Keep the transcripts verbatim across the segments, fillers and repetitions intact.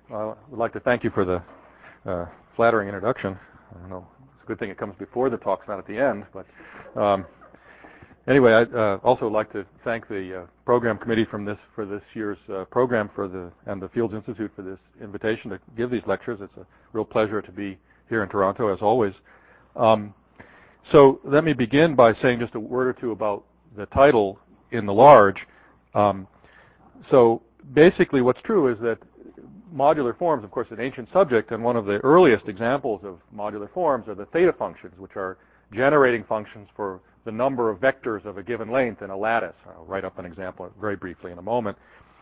I would like to thank you for the uh, flattering introduction. I don't know, it's a good thing it comes before the talk's not at the end. But um, anyway, I'd uh, also like to thank the uh, program committee from this for this year's uh, program for the and the Fields Institute for this invitation to give these lectures. It's a real pleasure to be here in Toronto, as always. Um, so let me begin by saying just a word or two about the title in the large. Um, so basically what's true is that modular forms, of course, an ancient subject, and one of the earliest examples of modular forms are the theta functions, which are generating functions for the number of vectors of a given length in a lattice. I'll write up an example very briefly in a moment.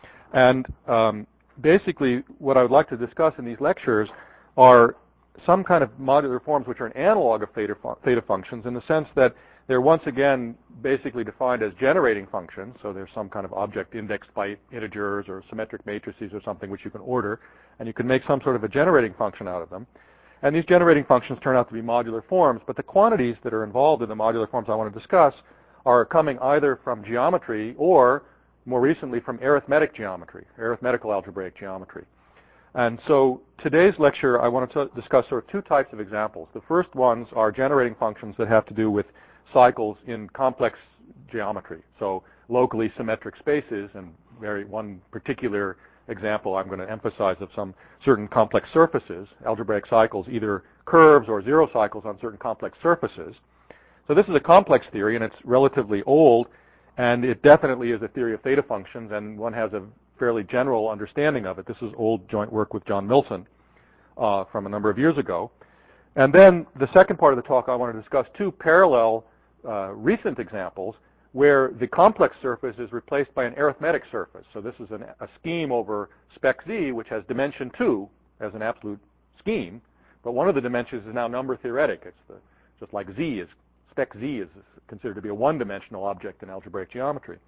And um, basically what I would like to discuss in these lectures are some kind of modular forms which are an analog of theta, fu theta functions in the sense that they're once again basically defined as generating functions. So there's some kind of object indexed by integers or symmetric matrices or something which you can order, and you can make some sort of a generating function out of them. And these generating functions turn out to be modular forms, but the quantities that are involved in the modular forms I want to discuss are coming either from geometry or, more recently, from arithmetic geometry, arithmetical algebraic geometry. And so today's lecture, I want to discuss sort of two types of examples. The first ones are generating functions that have to do with cycles in complex geometry, so locally symmetric spaces, and very one particular example I'm going to emphasize of some certain complex surfaces, algebraic cycles, either curves or zero cycles on certain complex surfaces. So this is a complex theory, and it's relatively old, and it definitely is a theory of theta functions, and one has a fairly general understanding of it. This is old joint work with John Milson uh, from a number of years ago. And then the second part of the talk, I want to discuss two parallel uh, recent examples where the complex surface is replaced by an arithmetic surface. So this is an, a scheme over spec Z, which has dimension two as an absolute scheme, but one of the dimensions is now number theoretic. It's the, just like Z is, spec Z is considered to be a one-dimensional object in algebraic geometry.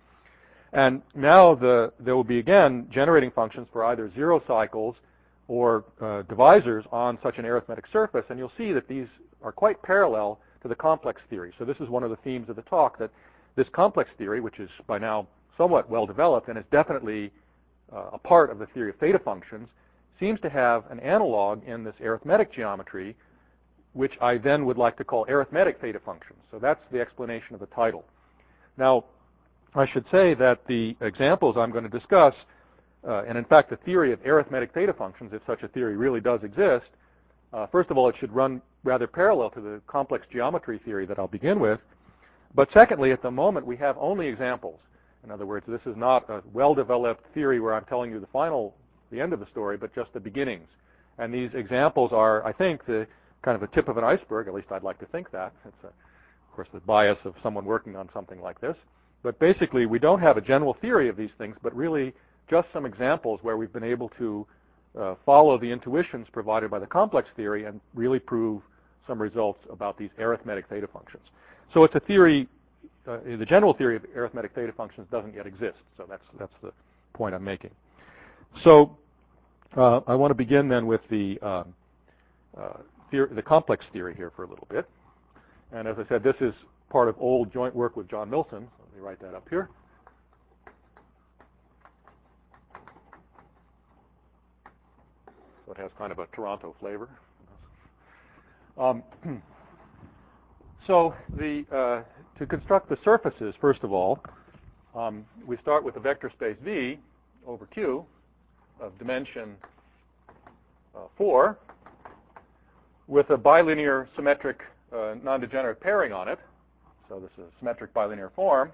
And now the, there will be, again, generating functions for either zero cycles or uh, divisors on such an arithmetic surface, and you'll see that these are quite parallel to the complex theory. So this is one of the themes of the talk, that this complex theory, which is by now somewhat well developed and is definitely uh, a part of the theory of theta functions, seems to have an analog in this arithmetic geometry, which I then would like to call arithmetic theta functions. So that's the explanation of the title. Now, I should say that the examples I'm going to discuss, uh, and in fact the theory of arithmetic theta functions, if such a theory really does exist, uh, first of all, it should run rather parallel to the complex geometry theory that I'll begin with. But secondly, at the moment, we have only examples. In other words, this is not a well-developed theory where I'm telling you the final, the end of the story, but just the beginnings. And these examples are, I think, the kind of a tip of an iceberg. At least I'd like to think that. It's, a, of course, the bias of someone working on something like this. But basically, we don't have a general theory of these things, but really just some examples where we've been able to uh, follow the intuitions provided by the complex theory and really prove some results about these arithmetic theta functions. So it's a theory, uh, the general theory of arithmetic theta functions doesn't yet exist. So that's, that's the point I'm making. So uh, I want to begin then with the, um, uh, theory, the complex theory here for a little bit. And as I said, this is part of old joint work with John Milson. Let me write that up here. So it has kind of a Toronto flavor. Um, so the, uh, to construct the surfaces, first of all, um, we start with a vector space V over Q of dimension uh, four with a bilinear symmetric uh, non-degenerate pairing on it. So this is a symmetric bilinear form,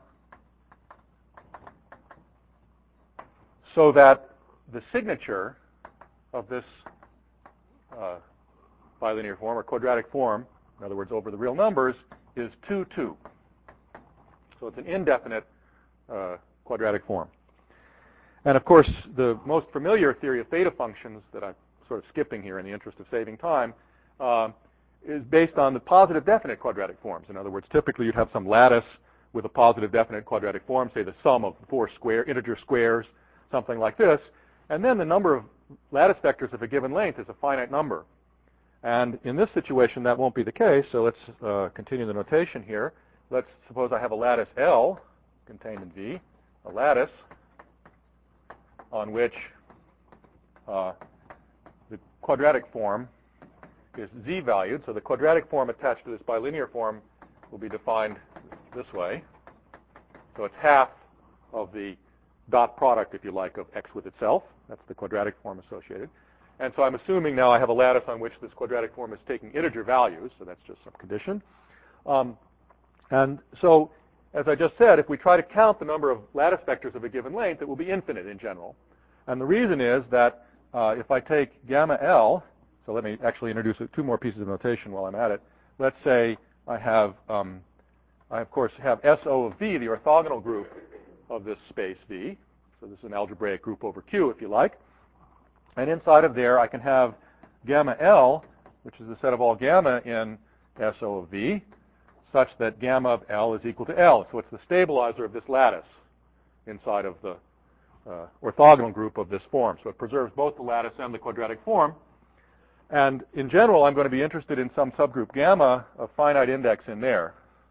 so that the signature of this uh, bilinear form or quadratic form, in other words, over the real numbers, is two, two. So it's an indefinite uh, quadratic form. And of course, the most familiar theory of theta functions that I'm sort of skipping here in the interest of saving time uh, is based on the positive definite quadratic forms. In other words, typically you'd have some lattice with a positive definite quadratic form, say the sum of four square integer squares, something like this, and then the number of lattice vectors of a given length is a finite number. And in this situation, that won't be the case, so let's uh, continue the notation here. Let's suppose I have a lattice L contained in V, a lattice on which uh, the quadratic form is z-valued. So the quadratic form attached to this bilinear form will be defined this way. So it's half of the dot product, if you like, of x with itself. That's the quadratic form associated. And so I'm assuming now I have a lattice on which this quadratic form is taking integer values, so that's just some condition. Um, and so, as I just said, if we try to count the number of lattice vectors of a given length, it will be infinite in general. And the reason is that uh, if I take gamma L, so let me actually introduce two more pieces of notation while I'm at it. Let's say I have, um, I of course have S O of V, the orthogonal group of this space V. So this is an algebraic group over Q, if you like. And inside of there, I can have gamma L, which is the set of all gamma in S O of V, such that gamma of L is equal to L. So it's the stabilizer of this lattice inside of the uh, orthogonal group of this form. So it preserves both the lattice and the quadratic form. And in general, I'm going to be interested in some subgroup gamma of finite index in there.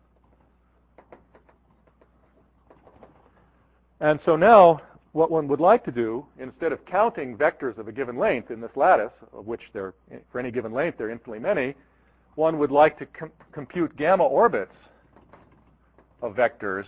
And so now, what one would like to do, instead of counting vectors of a given length in this lattice, of which there, for any given length there are infinitely many, one would like to com compute gamma orbits of vectors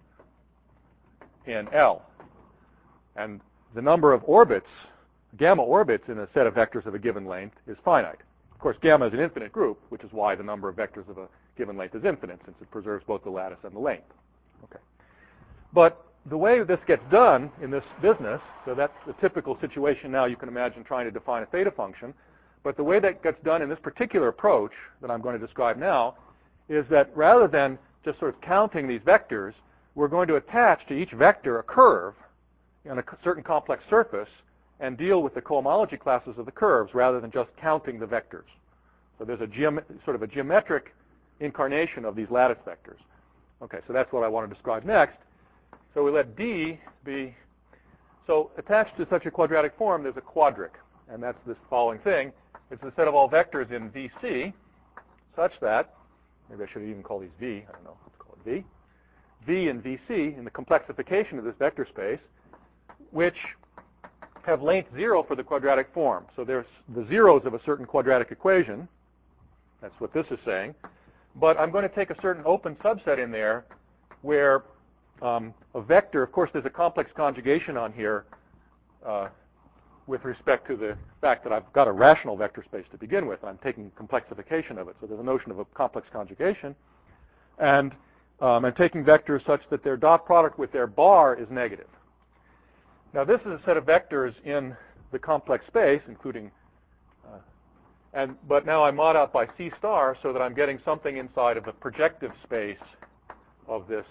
in L. And the number of orbits, gamma orbits in a set of vectors of a given length is finite. Of course, gamma is an infinite group, which is why the number of vectors of a given length is infinite, since it preserves both the lattice and the length. Okay. But the way this gets done in this business, so that's the typical situation now you can imagine trying to define a theta function, but the way that gets done in this particular approach that I'm going to describe now is that rather than just sort of counting these vectors, we're going to attach to each vector a curve on a certain complex surface and deal with the cohomology classes of the curves rather than just counting the vectors. So there's a geom sort of a geometric incarnation of these lattice vectors. Okay, so that's what I want to describe next. So we let D be, so attached to such a quadratic form, there's a quadric, and that's this following thing. It's the set of all vectors in V C, such that, maybe I should even call these V, I don't know, let's call it V. V and V C, in the complexification of this vector space, which have length zero for the quadratic form. So there's the zeros of a certain quadratic equation. That's what this is saying. But I'm going to take a certain open subset in there where um, a vector, of course, there's a complex conjugation on here uh, with respect to the fact that I've got a rational vector space to begin with. I'm taking complexification of it. So there's a notion of a complex conjugation. And um, I'm taking vectors such that their dot product with their bar is negative. Now, this is a set of vectors in the complex space, including, uh, and but now I mod out by C star so that I'm getting something inside of the projective space of this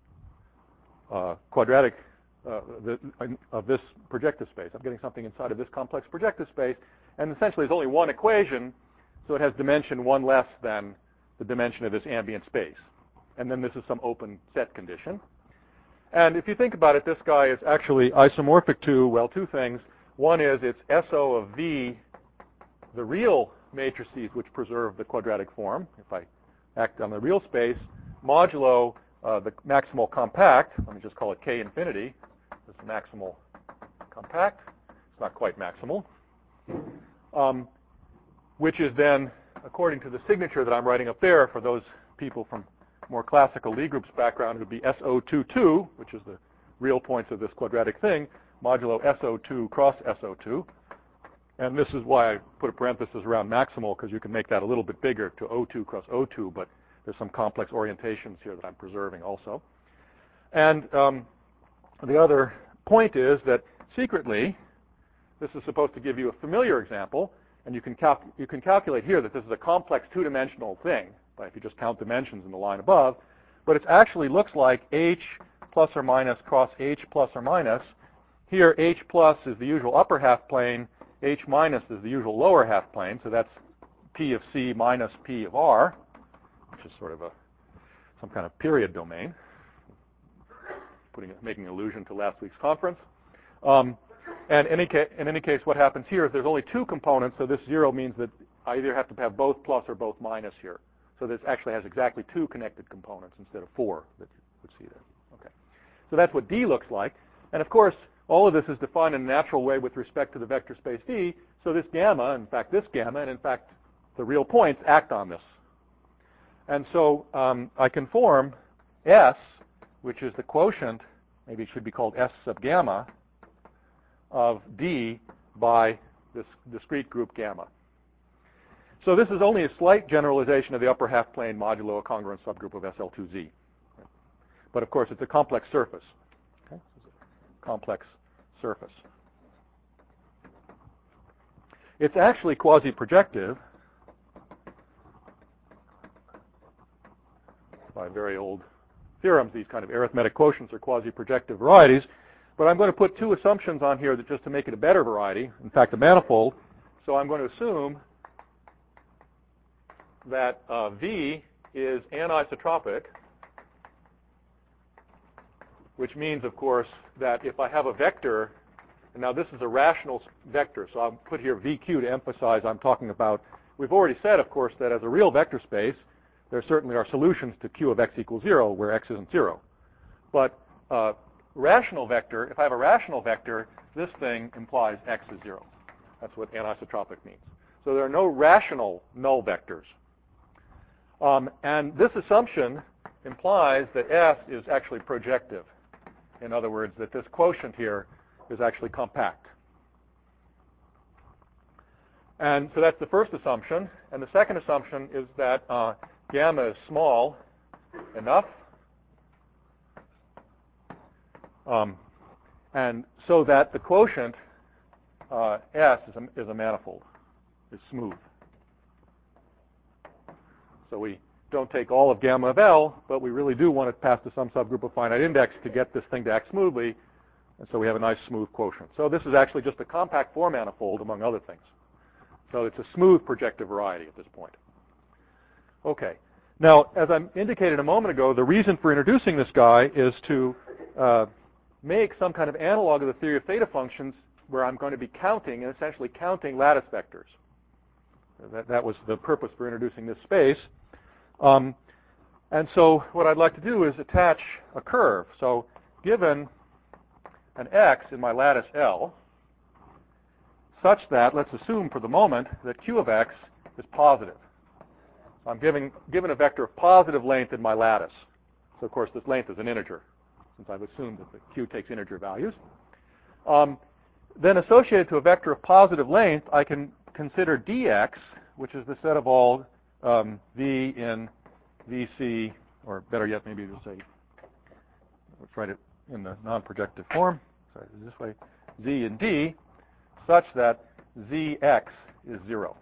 uh, quadratic, uh, the, uh, of this projective space. I'm getting something inside of this complex projective space, and essentially there's only one equation, so it has dimension one less than the dimension of this ambient space. And then this is some open set condition. And if you think about it, this guy is actually isomorphic to, well, two things. One is it's S O of V, the real matrices which preserve the quadratic form, if I act on the real space, modulo uh, the maximal compact, let me just call it K infinity, this is maximal compact, it's not quite maximal, um, which is then, according to the signature that I'm writing up there for those people from more classical Lie group's background, would be S O two two, which is the real points of this quadratic thing, modulo S O two cross S O two. And this is why I put a parenthesis around maximal, because you can make that a little bit bigger to O two cross O two, but there's some complex orientations here that I'm preserving also. And um, the other point is that secretly, this is supposed to give you a familiar example, and you can, cal you can calculate here that this is a complex two-dimensional thing, but if you just count dimensions in the line above, but it actually looks like H plus or minus cross H plus or minus. Here, H plus is the usual upper half plane, H minus is the usual lower half plane, so that's P of C minus P of R, which is sort of a some kind of period domain, putting making allusion to last week's conference. Um, and in any, in any case, what happens here is there's only two components, so this zero means that I either have to have both plus or both minus here. So this actually has exactly two connected components instead of four that you would see there. Okay. So that's what D looks like. And of course, all of this is defined in a natural way with respect to the vector space V, so this gamma, in fact this gamma, and in fact the real points act on this. And so um, I can form S, which is the quotient, maybe it should be called S sub gamma, of D by this discrete group gamma. So this is only a slight generalization of the upper half plane modulo a congruent subgroup of S L two Z. But of course it's a complex surface. Okay? Complex surface. It's actually quasi-projective by very old theorems. These kind of arithmetic quotients are quasi-projective varieties. But I'm going to put two assumptions on here that just to make it a better variety, in fact a manifold. So I'm going to assume that uh, V is anisotropic, which means, of course, that if I have a vector, and now this is a rational vector, so I'll put here V Q to emphasize I'm talking about, we've already said, of course, that as a real vector space, there certainly are solutions to Q of x equals zero where x isn't zero. But uh, rational vector, if I have a rational vector, this thing implies x is zero. That's what anisotropic means. So there are no rational null vectors. Um, and this assumption implies that S is actually projective. In other words, that this quotient here is actually compact. And so that's the first assumption. And the second assumption is that uh, gamma is small enough. Um, and so that the quotient uh, S is a, is a manifold, is smooth. So we don't take all of gamma of L, but we really do want it past to some subgroup of finite index to get this thing to act smoothly. And so we have a nice smooth quotient. So this is actually just a compact four manifold, among other things. So it's a smooth projective variety at this point. Okay. Now, as I indicated a moment ago, the reason for introducing this guy is to uh, make some kind of analog of the theory of theta functions where I'm going to be counting, and essentially counting lattice vectors. That, that was the purpose for introducing this space. Um, and so what I'd like to do is attach a curve. So given an x in my lattice L, such that, let's assume for the moment, that Q of x is positive. I'm giving, given a vector of positive length in my lattice. So of course this length is an integer, since I've assumed that the Q takes integer values. Um, then associated to a vector of positive length, I can consider dx, which is the set of all um, v in vc, or better yet, maybe we'll say, let's write it in the non-projective form. Sorry, this way, z in d, such that zx is zero.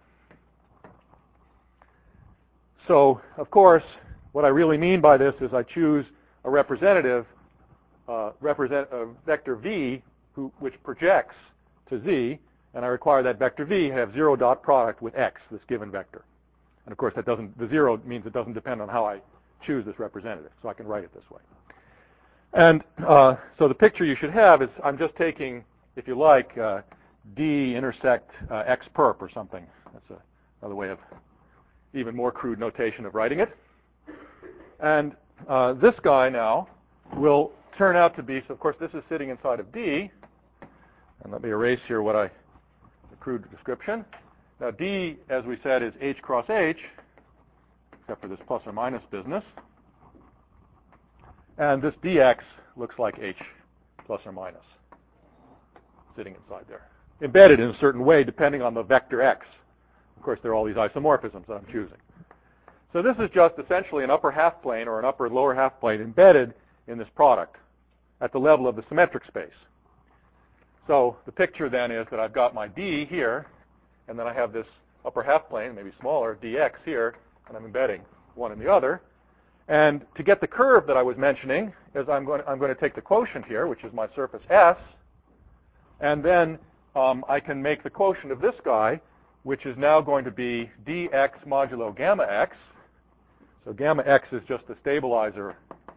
So, of course, what I really mean by this is I choose a representative, uh, represent a vector v, who, which projects to z, and I require that vector v have zero dot product with x, this given vector. And of course, that doesn't, the zero means it doesn't depend on how I choose this representative, so I can write it this way. And uh, so the picture you should have is I'm just taking, if you like, uh, d intersect uh, x perp or something. That's a, another way of even more crude notation of writing it. And uh, this guy now will turn out to be, so of course this is sitting inside of D. And let me erase here what I, the crude description. Now D, as we said, is H cross H, except for this plus or minus business. And this dx looks like H plus or minus, sitting inside there. Embedded in a certain way depending on the vector x. Of course, there are all these isomorphisms that I'm choosing. So this is just essentially an upper half plane or an upper lower half plane embedded in this product at the level of the symmetric space. So the picture then is that I've got my D here, and then I have this upper half plane, maybe smaller, dx here, and I'm embedding one in the other. And to get the curve that I was mentioning, is I'm going to, I'm going to take the quotient here, which is my surface S, and then um, I can make the quotient of this guy, which is now going to be dx modulo gamma x. So gamma x is just the stabilizer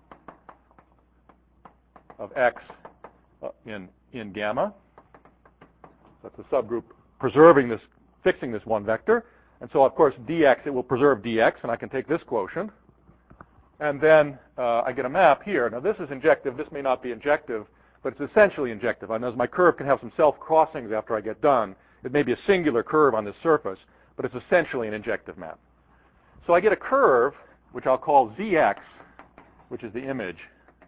of x uh, in, in gamma. That's a subgroup preserving this, fixing this one vector. And so, of course, dx, it will preserve dx, and I can take this quotient. And then uh, I get a map here. Now, this is injective. This may not be injective, but it's essentially injective. I know my curve can have some self-crossings after I get done. It may be a singular curve on this surface, but it's essentially an injective map. So I get a curve, which I'll call Z X, which is the image,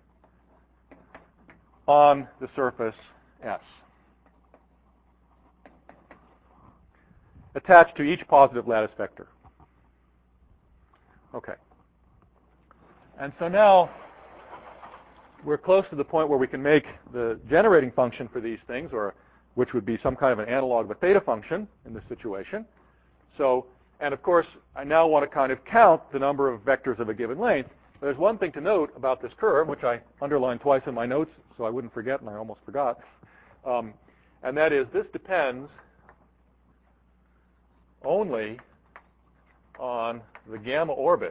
on the surface S, attached to each positive lattice vector. Okay. And so now we're close to the point where we can make the generating function for these things, or which would be some kind of an analog of a theta function in this situation. So, and of course, I now want to kind of count the number of vectors of a given length. But there's one thing to note about this curve, which I underlined twice in my notes so I wouldn't forget, and I almost forgot. Um, and that is, this depends only on the gamma orbit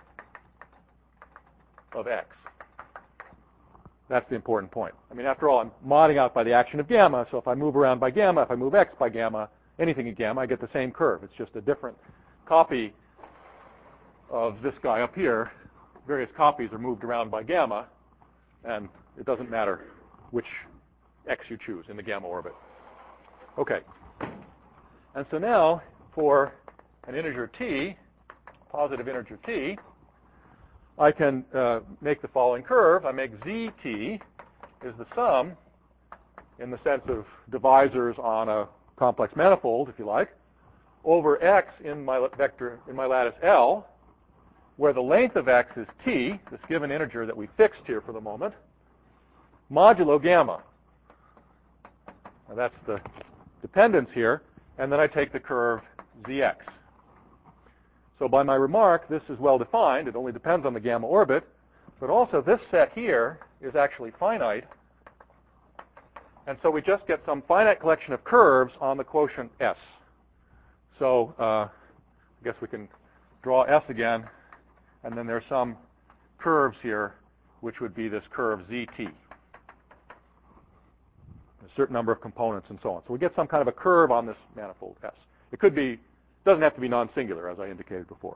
of X. That's the important point. I mean, after all, I'm modding out by the action of gamma, so if I move around by gamma, if I move X by gamma, anything in gamma, I get the same curve. It's just a different copy of this guy up here. Various copies are moved around by gamma, and it doesn't matter which X you choose in the gamma orbit. Okay. And so now, for an integer t, positive integer t, I can uh, make the following curve. I make zt is the sum, in the sense of divisors on a complex manifold, if you like, over x in my vector in my lattice L, where the length of x is t, this given integer that we fixed here for the moment, modulo gamma. Now that's the dependence here, and then I take the curve zx. So by my remark, this is well defined. It only depends on the gamma orbit, but also this set here is actually finite. And so we just get some finite collection of curves on the quotient S. So uh, I guess we can draw S again, and then there's some curves here, which would be this curve Z T. A certain number of components and so on. So we get some kind of a curve on this manifold S. It could be, doesn't have to be non-singular, as I indicated before.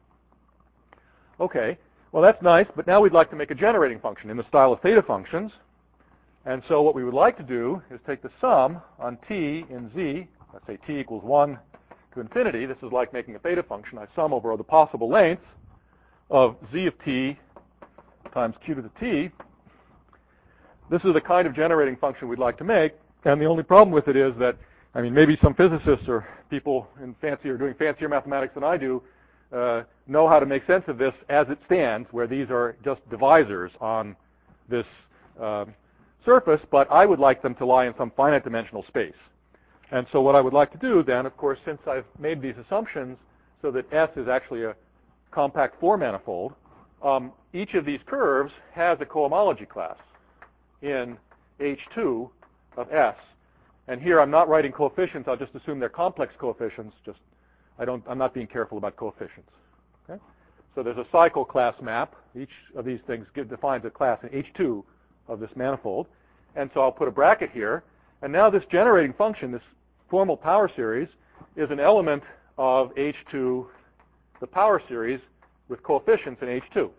Okay, well that's nice, but now we'd like to make a generating function in the style of theta functions. And so what we would like to do is take the sum on t in z, let's say t equals one to infinity. This is like making a theta function. I sum over the possible lengths of z of t times q to the t. This is the kind of generating function we'd like to make, and the only problem with it is that, I mean, maybe some physicists or people in fancier, doing fancier mathematics than I do, uh, know how to make sense of this as it stands, where these are just divisors on this uh, surface, but I would like them to lie in some finite dimensional space. And so what I would like to do then, of course, since I've made these assumptions so that S is actually a compact four manifold, um, each of these curves has a cohomology class in H two of S. And here I'm not writing coefficients. I'll just assume they're complex coefficients. Just I don't, I'm not being careful about coefficients. Okay? So there's a cycle class map. Each of these things give, defines a class in H two of this manifold. And so I'll put a bracket here. And now this generating function, this formal power series, is an element of H two, the power series, with coefficients in H two.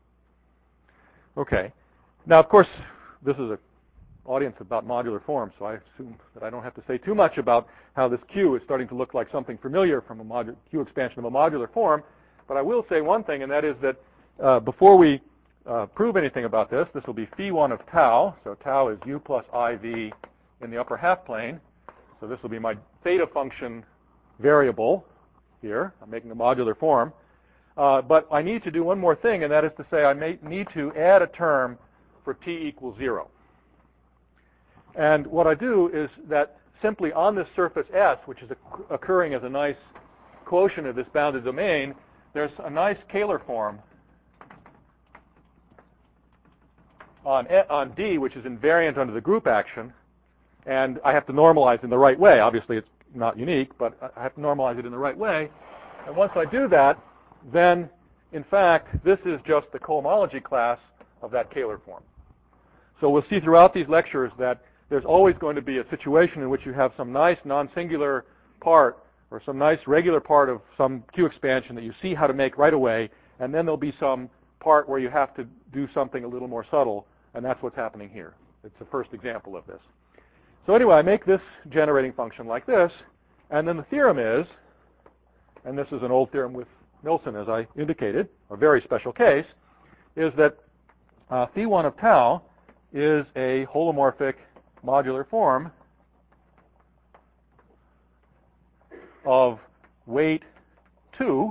Okay. Now, of course, this is an audience about modular form, so I assume that I don't have to say too much about how this Q is starting to look like something familiar from a modu- Q expansion of a modular form. But I will say one thing, and that is that uh, before we uh, prove anything about this, this will be phi one of tau. So tau is u plus iv in the upper half plane. So this will be my theta function variable here. I'm making a modular form. Uh, but I need to do one more thing, and that is to say I may need to add a term for t equals zero. And what I do is that simply on this surface S, which is occurring as a nice quotient of this bounded domain, there's a nice Kähler form on, on D, which is invariant under the group action. And I have to normalize in the right way. Obviously, it's not unique, but I have to normalize it in the right way. And once I do that, then, in fact, this is just the cohomology class of that Kähler form. So we'll see throughout these lectures that there's always going to be a situation in which you have some nice non-singular part or some nice regular part of some Q expansion that you see how to make right away, and then there'll be some part where you have to do something a little more subtle, and that's what's happening here. It's the first example of this. So anyway, I make this generating function like this, and then the theorem is, and this is an old theorem with Nilsson, as I indicated, a very special case, is that uh, phi one of tau is a holomorphic modular form of weight two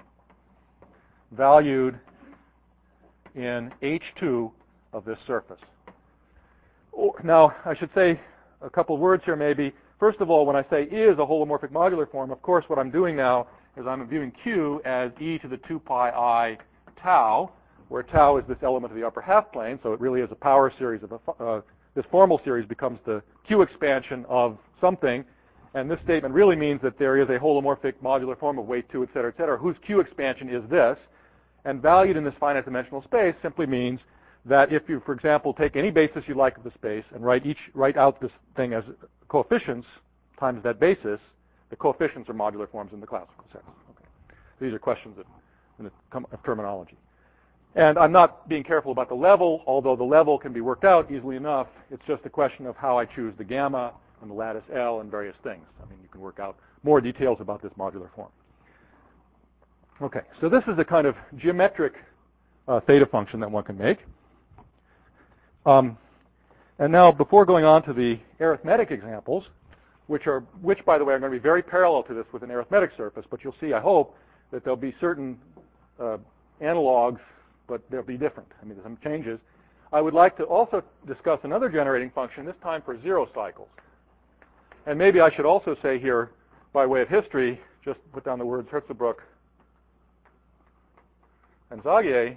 valued in H two of this surface. Now, I should say a couple of words here maybe. First of all, when I say is a holomorphic modular form, of course what I'm doing now is I'm viewing Q as e to the two pi I tau, where tau is this element of the upper half plane, so it really is a power series of a, uh, this formal series becomes the Q expansion of something, and this statement really means that there is a holomorphic modular form of weight two, et cetera, et cetera, whose Q expansion is this, and valued in this finite dimensional space simply means that if you, for example, take any basis you like of the space and write each write out this thing as coefficients times that basis, the coefficients are modular forms in the classical sense. Okay. These are questions of, in the, of terminology. And I'm not being careful about the level, although the level can be worked out easily enough. It's just a question of how I choose the gamma and the lattice L and various things. I mean, you can work out more details about this modular form. Okay, so this is a kind of geometric uh, theta function that one can make. Um, and now, before going on to the arithmetic examples, which are, which by the way are going to be very parallel to this with an arithmetic surface, but you'll see, I hope, that there'll be certain uh, analogs, but they'll be different. I mean, there's some changes. I would like to also discuss another generating function, this time for zero cycles. And maybe I should also say here, by way of history, just put down the words Hirzebruch and Zagier,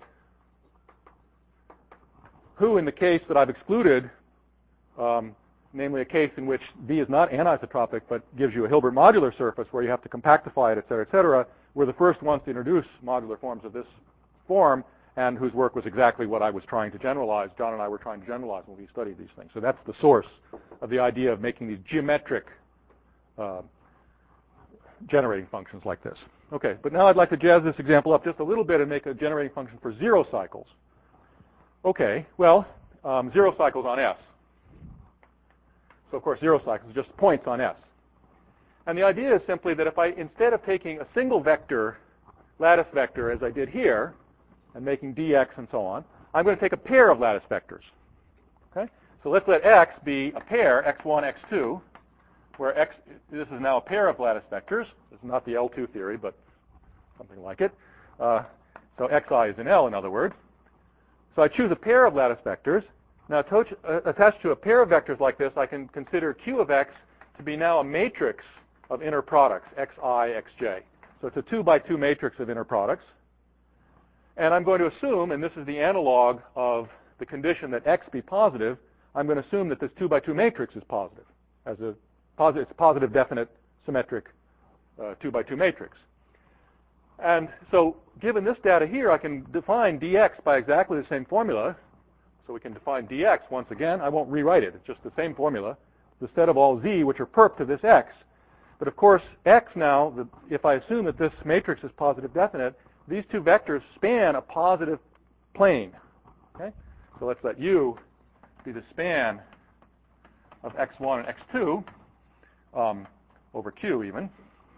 who, in the case that I've excluded, um, namely a case in which B is not anisotropic but gives you a Hilbert modular surface where you have to compactify it, et cetera, et cetera, were the first ones to introduce modular forms of this form, and whose work was exactly what I was trying to generalize. John and I were trying to generalize when we studied these things. So that's the source of the idea of making these geometric uh, generating functions like this. Okay, but now I'd like to jazz this example up just a little bit and make a generating function for zero cycles. Okay, well, um, zero cycles on S. So of course, zero cycles are just points on S. And the idea is simply that if I, instead of taking a single vector, lattice vector, as I did here, and making dx and so on, I'm going to take a pair of lattice vectors. Okay? So let's let x be a pair, x one, x two, where x, this is now a pair of lattice vectors. This is not the L two theory, but something like it. Uh, so xi is in L, in other words. So I choose a pair of lattice vectors. Now, to, uh, attached to a pair of vectors like this, I can consider Q of x to be now a matrix of inner products, xi, xj. So it's a two by two matrix of inner products. And I'm going to assume, and this is the analog of the condition that x be positive, I'm going to assume that this two by two matrix is positive, as a positive, it's a positive, definite, symmetric uh, two by two matrix. And so, given this data here, I can define dx by exactly the same formula. So we can define dx once again. I won't rewrite it. It's just the same formula. The set of all z, which are perp to this x. But of course, x now, the, if I assume that this matrix is positive definite, these two vectors span a positive plane. Okay? So let's let u be the span of x one and x two, um, over q even.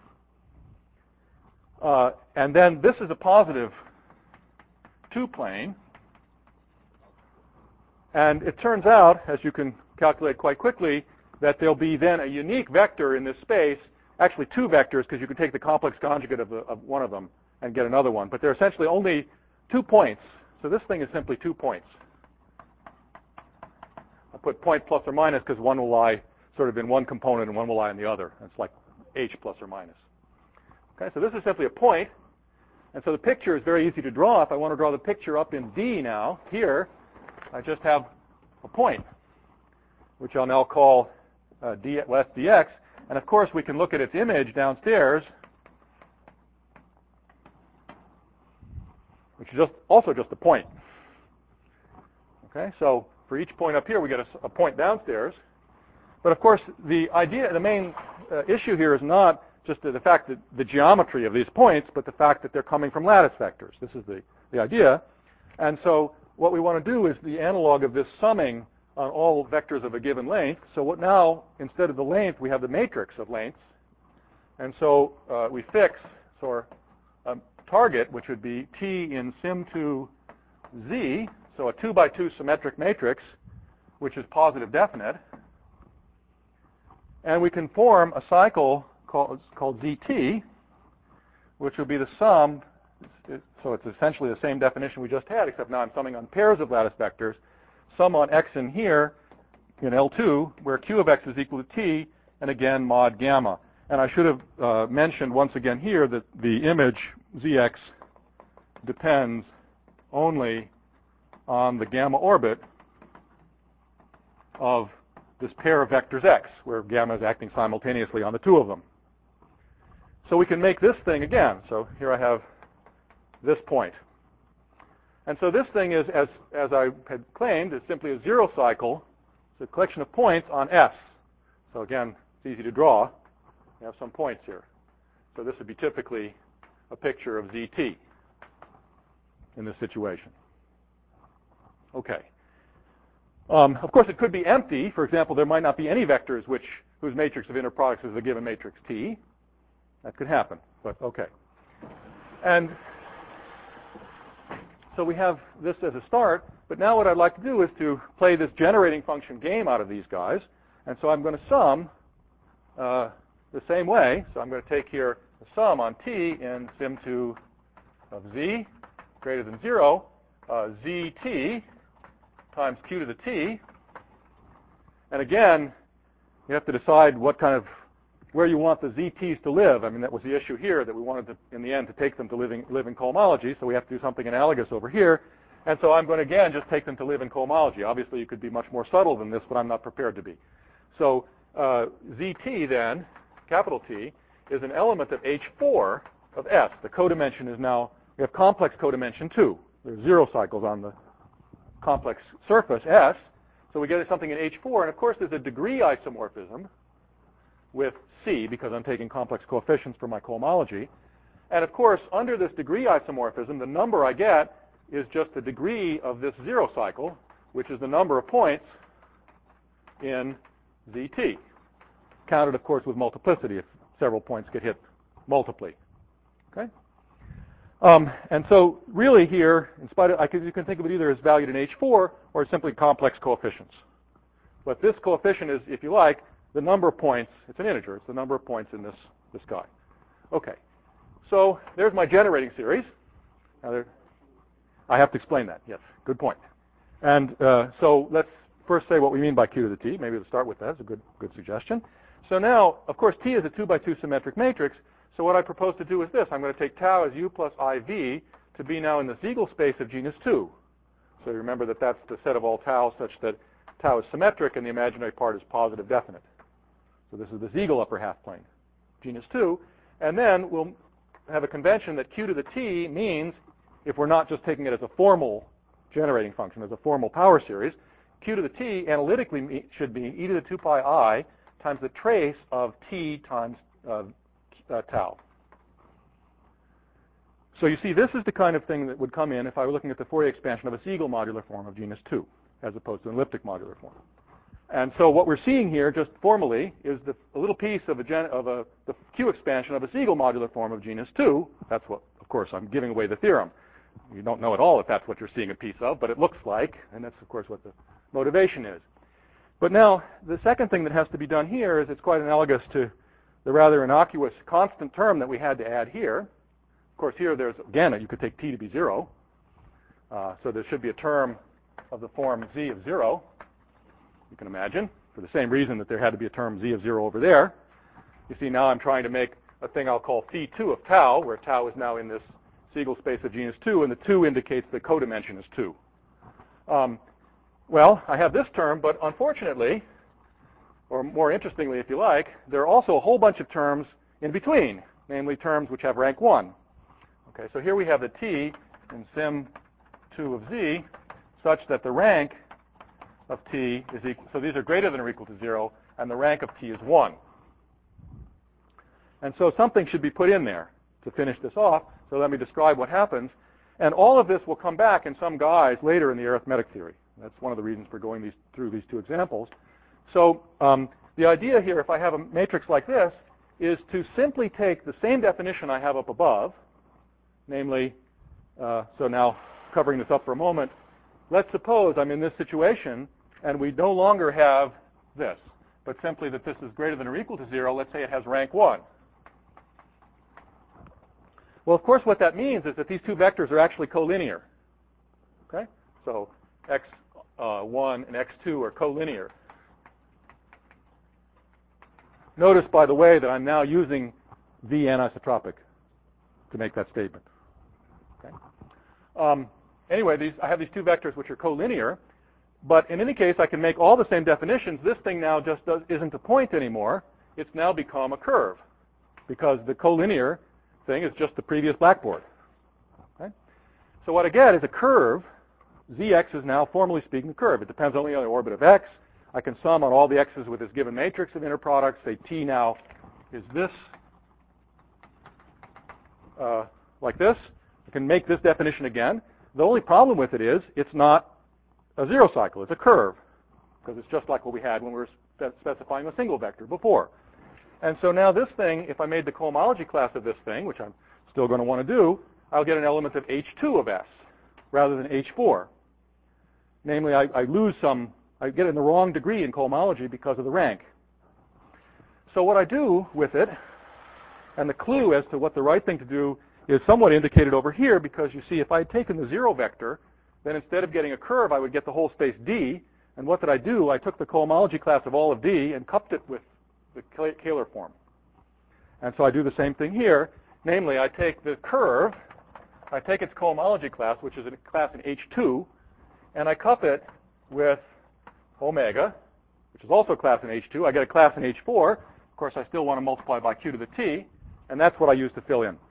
Uh, and then this is a positive two plane. And it turns out, as you can calculate quite quickly, that there'll be then a unique vector in this space, actually two vectors, because you can take the complex conjugate of, the, of one of them and get another one. But they're essentially only two points. So this thing is simply two points. I'll put point plus or minus because one will lie sort of in one component and one will lie in the other. It's like h plus or minus. Okay, so this is simply a point. And so the picture is very easy to draw. If I want to draw the picture up in D now, here, I just have a point, which I'll now call uh, d, well, that's dx. And of course, we can look at its image downstairs, which is just also just a point. Okay, so for each point up here, we get a, a point downstairs. But of course, the idea, the main uh, issue here is not just the, the fact that the geometry of these points, but the fact that they're coming from lattice vectors. This is the, the idea. And so what we want to do is the analog of this summing on all vectors of a given length. So what now, instead of the length, we have the matrix of lengths. And so uh, we fix so our um, target, which would be T in sim two Z, so a two by two symmetric matrix, which is positive definite. And we can form a cycle called, called Z T, which would be the sum. So it's essentially the same definition we just had, except now I'm summing on pairs of lattice vectors. Sum on x in here in L two, where Q of x is equal to T, and again mod gamma. And I should have uh, mentioned once again here that the image Z X depends only on the gamma orbit of this pair of vectors x, where gamma is acting simultaneously on the two of them. So we can make this thing again. So here I have this point. And so this thing is, as, as I had claimed, is simply a zero cycle. It's a collection of points on S. So again, it's easy to draw. We have some points here. So this would be typically a picture of Z T in this situation. Okay. Um, of course, it could be empty. For example, there might not be any vectors which whose matrix of inner products is a given matrix T. That could happen, but okay. And so we have this as a start, but now what I'd like to do is to play this generating function game out of these guys. And so I'm going to sum uh, the same way. So I'm going to take here the sum on T in sim two of Z greater than zero, uh, Z T times Q to the T. And again, you have to decide what kind of, where you want the Z Ts to live. I mean, that was the issue here, that we wanted to, in the end, to take them to living, live in cohomology, so we have to do something analogous over here. And so I'm going to, again, just take them to live in cohomology. Obviously, you could be much more subtle than this, but I'm not prepared to be. So uh, Z T, then, capital T, is an element of H four of S. The codimension is now, we have complex codimension two. There's zero cycles on the complex surface S. So we get something in H four, and of course there's a degree isomorphism with C, because I'm taking complex coefficients for my cohomology. And of course, under this degree isomorphism, the number I get is just the degree of this zero cycle, which is the number of points in Z T. Counted, of course, with multiplicity if several points get hit multiply. Okay? Um, and so really here, in spite of, I could, you can think of it either as valued in H four or simply complex coefficients. But this coefficient is, if you like, the number of points. It's an integer. It's the number of points in this, this guy. Okay. So there's my generating series. Now there, I have to explain that. Yes, good point. And uh, so let's first say what we mean by Q to the T. Maybe we'll start with that. It's a good, good suggestion. So now, of course, T is a two by two symmetric matrix. So what I propose to do is this. I'm going to take tau as U plus I V to be now in the Siegel space of genus two. So you remember that that's the set of all tau such that tau is symmetric and the imaginary part is positive definite. So this is the Siegel upper half plane, genus two. And then we'll have a convention that Q to the T means, if we're not just taking it as a formal generating function, as a formal power series, Q to the T analytically should be e to the two pi I times the trace of T times uh, uh, tau. So you see, this is the kind of thing that would come in if I were looking at the Fourier expansion of a Siegel modular form of genus two, as opposed to an elliptic modular form. And so what we're seeing here, just formally, is the, a little piece of, a, gen, of a, the Q expansion of a Siegel modular form of genus two. That's what, of course, I'm giving away the theorem. You don't know at all if that's what you're seeing a piece of, but it looks like, and that's, of course, what the motivation is. But now, the second thing that has to be done here is it's quite analogous to the rather innocuous constant term that we had to add here. Of course, here there's, again, you could take T to be zero. Uh, so there should be a term of the form Z of zero, you can imagine, for the same reason that there had to be a term Z of zero over there. You see, now I'm trying to make a thing I'll call phi two of tau, where tau is now in this Siegel space of genus two, and the two indicates the codimension is two. Um, well, I have this term, but unfortunately, or more interestingly, if you like, there are also a whole bunch of terms in between, namely terms which have rank one. Okay, so here we have the T in sim two of Z, such that the rank of T is equal, so these are greater than or equal to zero, and the rank of T is one. And so something should be put in there to finish this off. So let me describe what happens. And all of this will come back in some guise later in the arithmetic theory. That's one of the reasons for going these, through these two examples. So um, the idea here, if I have a matrix like this, is to simply take the same definition I have up above, namely, uh, so now covering this up for a moment, let's suppose I'm in this situation and we no longer have this, but simply that this is greater than or equal to zero. Let's say it has rank one. Well, of course, what that means is that these two vectors are actually collinear. Okay? So x one and x two are collinear. Notice, by the way, that I'm now using V anisotropic to make that statement. Okay? Um, anyway, these, I have these two vectors which are collinear, but in any case, I can make all the same definitions. This thing now just does, isn't a point anymore. It's now become a curve, because the collinear thing is just the previous blackboard. Okay? So what I get is a curve. Zx is now, formally speaking, a curve. It depends only on the orbit of x. I can sum on all the x's with this given matrix of inner products. Say T now is this, uh, like this. I can make this definition again. The only problem with it is it's not a zero cycle. It's a curve, because it's just like what we had when we were spe specifying a single vector before. And so now this thing, if I made the cohomology class of this thing, which I'm still going to want to do, I'll get an element of H two of S rather than H four. Namely, I, I lose some, I get it in the wrong degree in cohomology because of the rank. So what I do with it, and the clue as to what the right thing to do is somewhat indicated over here, because you see, if I had taken the zero vector, then instead of getting a curve, I would get the whole space D. And what did I do? I took the cohomology class of all of D and cupped it with the Kähler form. And so I do the same thing here. Namely, I take the curve, I take its cohomology class, which is a class in H two, and I cup it with omega, which is also a class in H two. I get a class in H four. Of course, I still want to multiply by q to the t, and that's what I use to fill in.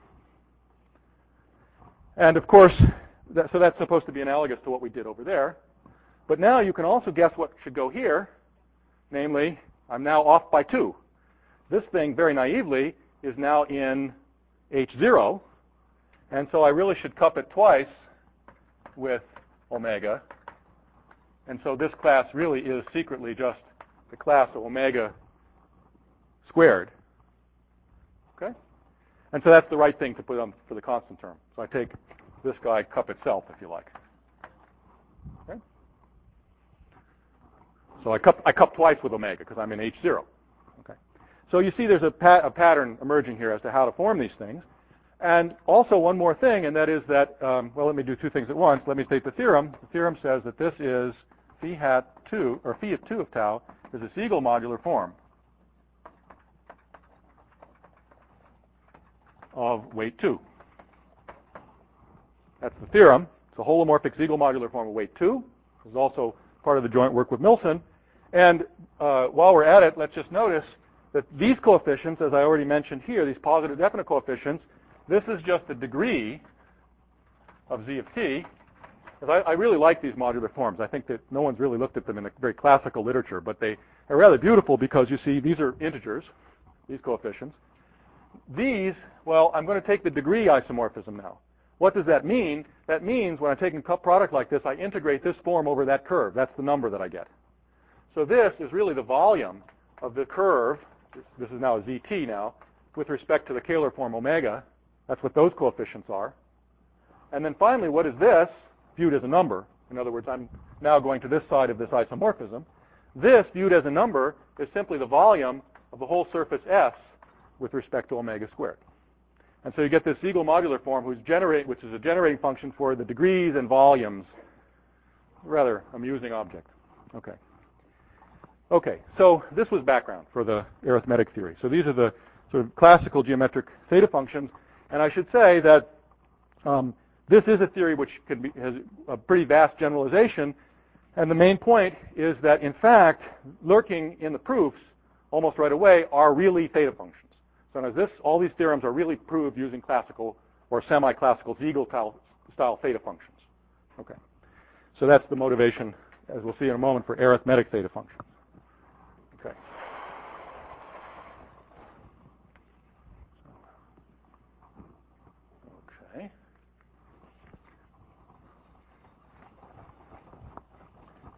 And of course, that, so that's supposed to be analogous to what we did over there. But now you can also guess what should go here. Namely, I'm now off by two. This thing, very naively, is now in H zero. And so I really should cup it twice with omega. And so this class really is secretly just the class of omega squared. Okay? And so that's the right thing to put on for the constant term. So I take this guy, cup itself, if you like. Okay? So I cup, I cup twice with omega because I'm in H zero. Okay? So you see there's a, pat, a pattern emerging here as to how to form these things. And also one more thing, and that is that, um, well, let me do two things at once. Let me state the theorem. The theorem says that this is phi hat two, or phi of two of tau, is a Siegel modular form of weight two. That's the theorem. It's a holomorphic Siegel modular form of weight two. This is also part of the joint work with Milson. And uh, while we're at it, let's just notice that these coefficients, as I already mentioned here, these positive definite coefficients, this is just the degree of z of t. I, I really like these modular forms. I think that no one's really looked at them in the very classical literature, but they are rather beautiful because you see these are integers, these coefficients. These, well, I'm going to take the degree isomorphism now. What does that mean? That means when I'm taking a product like this, I integrate this form over that curve. That's the number that I get. So this is really the volume of the curve. This is now a zt now, with respect to the Kähler form omega. That's what those coefficients are. And then finally, what is this viewed as a number? In other words, I'm now going to this side of this isomorphism. This, viewed as a number, is simply the volume of the whole surface S with respect to omega squared. And so you get this Siegel modular form, who's generate, which is a generating function for the degrees and volumes. Rather amusing object. Okay. Okay, so this was background for the arithmetic theory. So these are the sort of classical geometric theta functions. And I should say that um, this is a theory which can be, has a pretty vast generalization. And the main point is that, in fact, lurking in the proofs almost right away are really theta functions. So as this, all these theorems are really proved using classical or semi-classical Siegel-style theta functions. Okay. So that's the motivation, as we'll see in a moment, for arithmetic theta functions. Okay. Okay.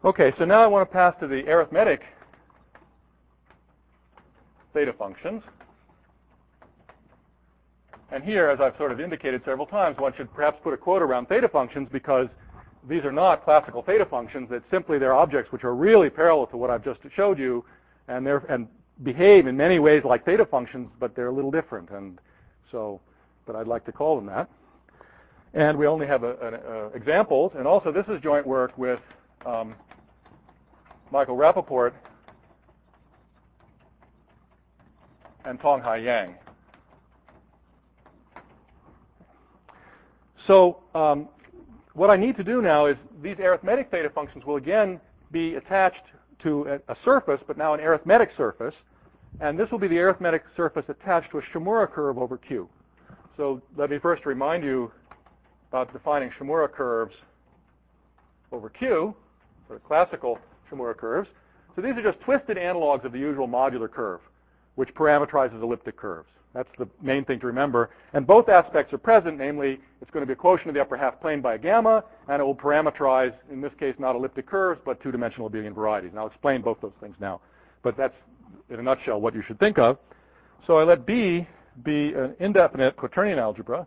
Okay, so now I want to pass to the arithmetic theta functions. And here, as I've sort of indicated several times, one should perhaps put a quote around theta functions because these are not classical theta functions. It's simply they're objects which are really parallel to what I've just showed you, and they're and behave in many ways like theta functions, but they're a little different. And so, but I'd like to call them that. And we only have a, a, a examples. And also, this is joint work with um, Michael Rappaport and Tonghai Yang. So um, what I need to do now is these arithmetic theta functions will again be attached to a, a surface, but now an arithmetic surface. And this will be the arithmetic surface attached to a Shimura curve over Q. So let me first remind you about defining Shimura curves over Q, or classical Shimura curves. So these are just twisted analogs of the usual modular curve, which parameterizes elliptic curves. That's the main thing to remember. And both aspects are present, namely, it's going to be a quotient of the upper half plane by gamma, and it will parameterize, in this case, not elliptic curves, but two-dimensional abelian varieties. And I'll explain both those things now. But that's, in a nutshell, what you should think of. So I let B be an indefinite quaternion algebra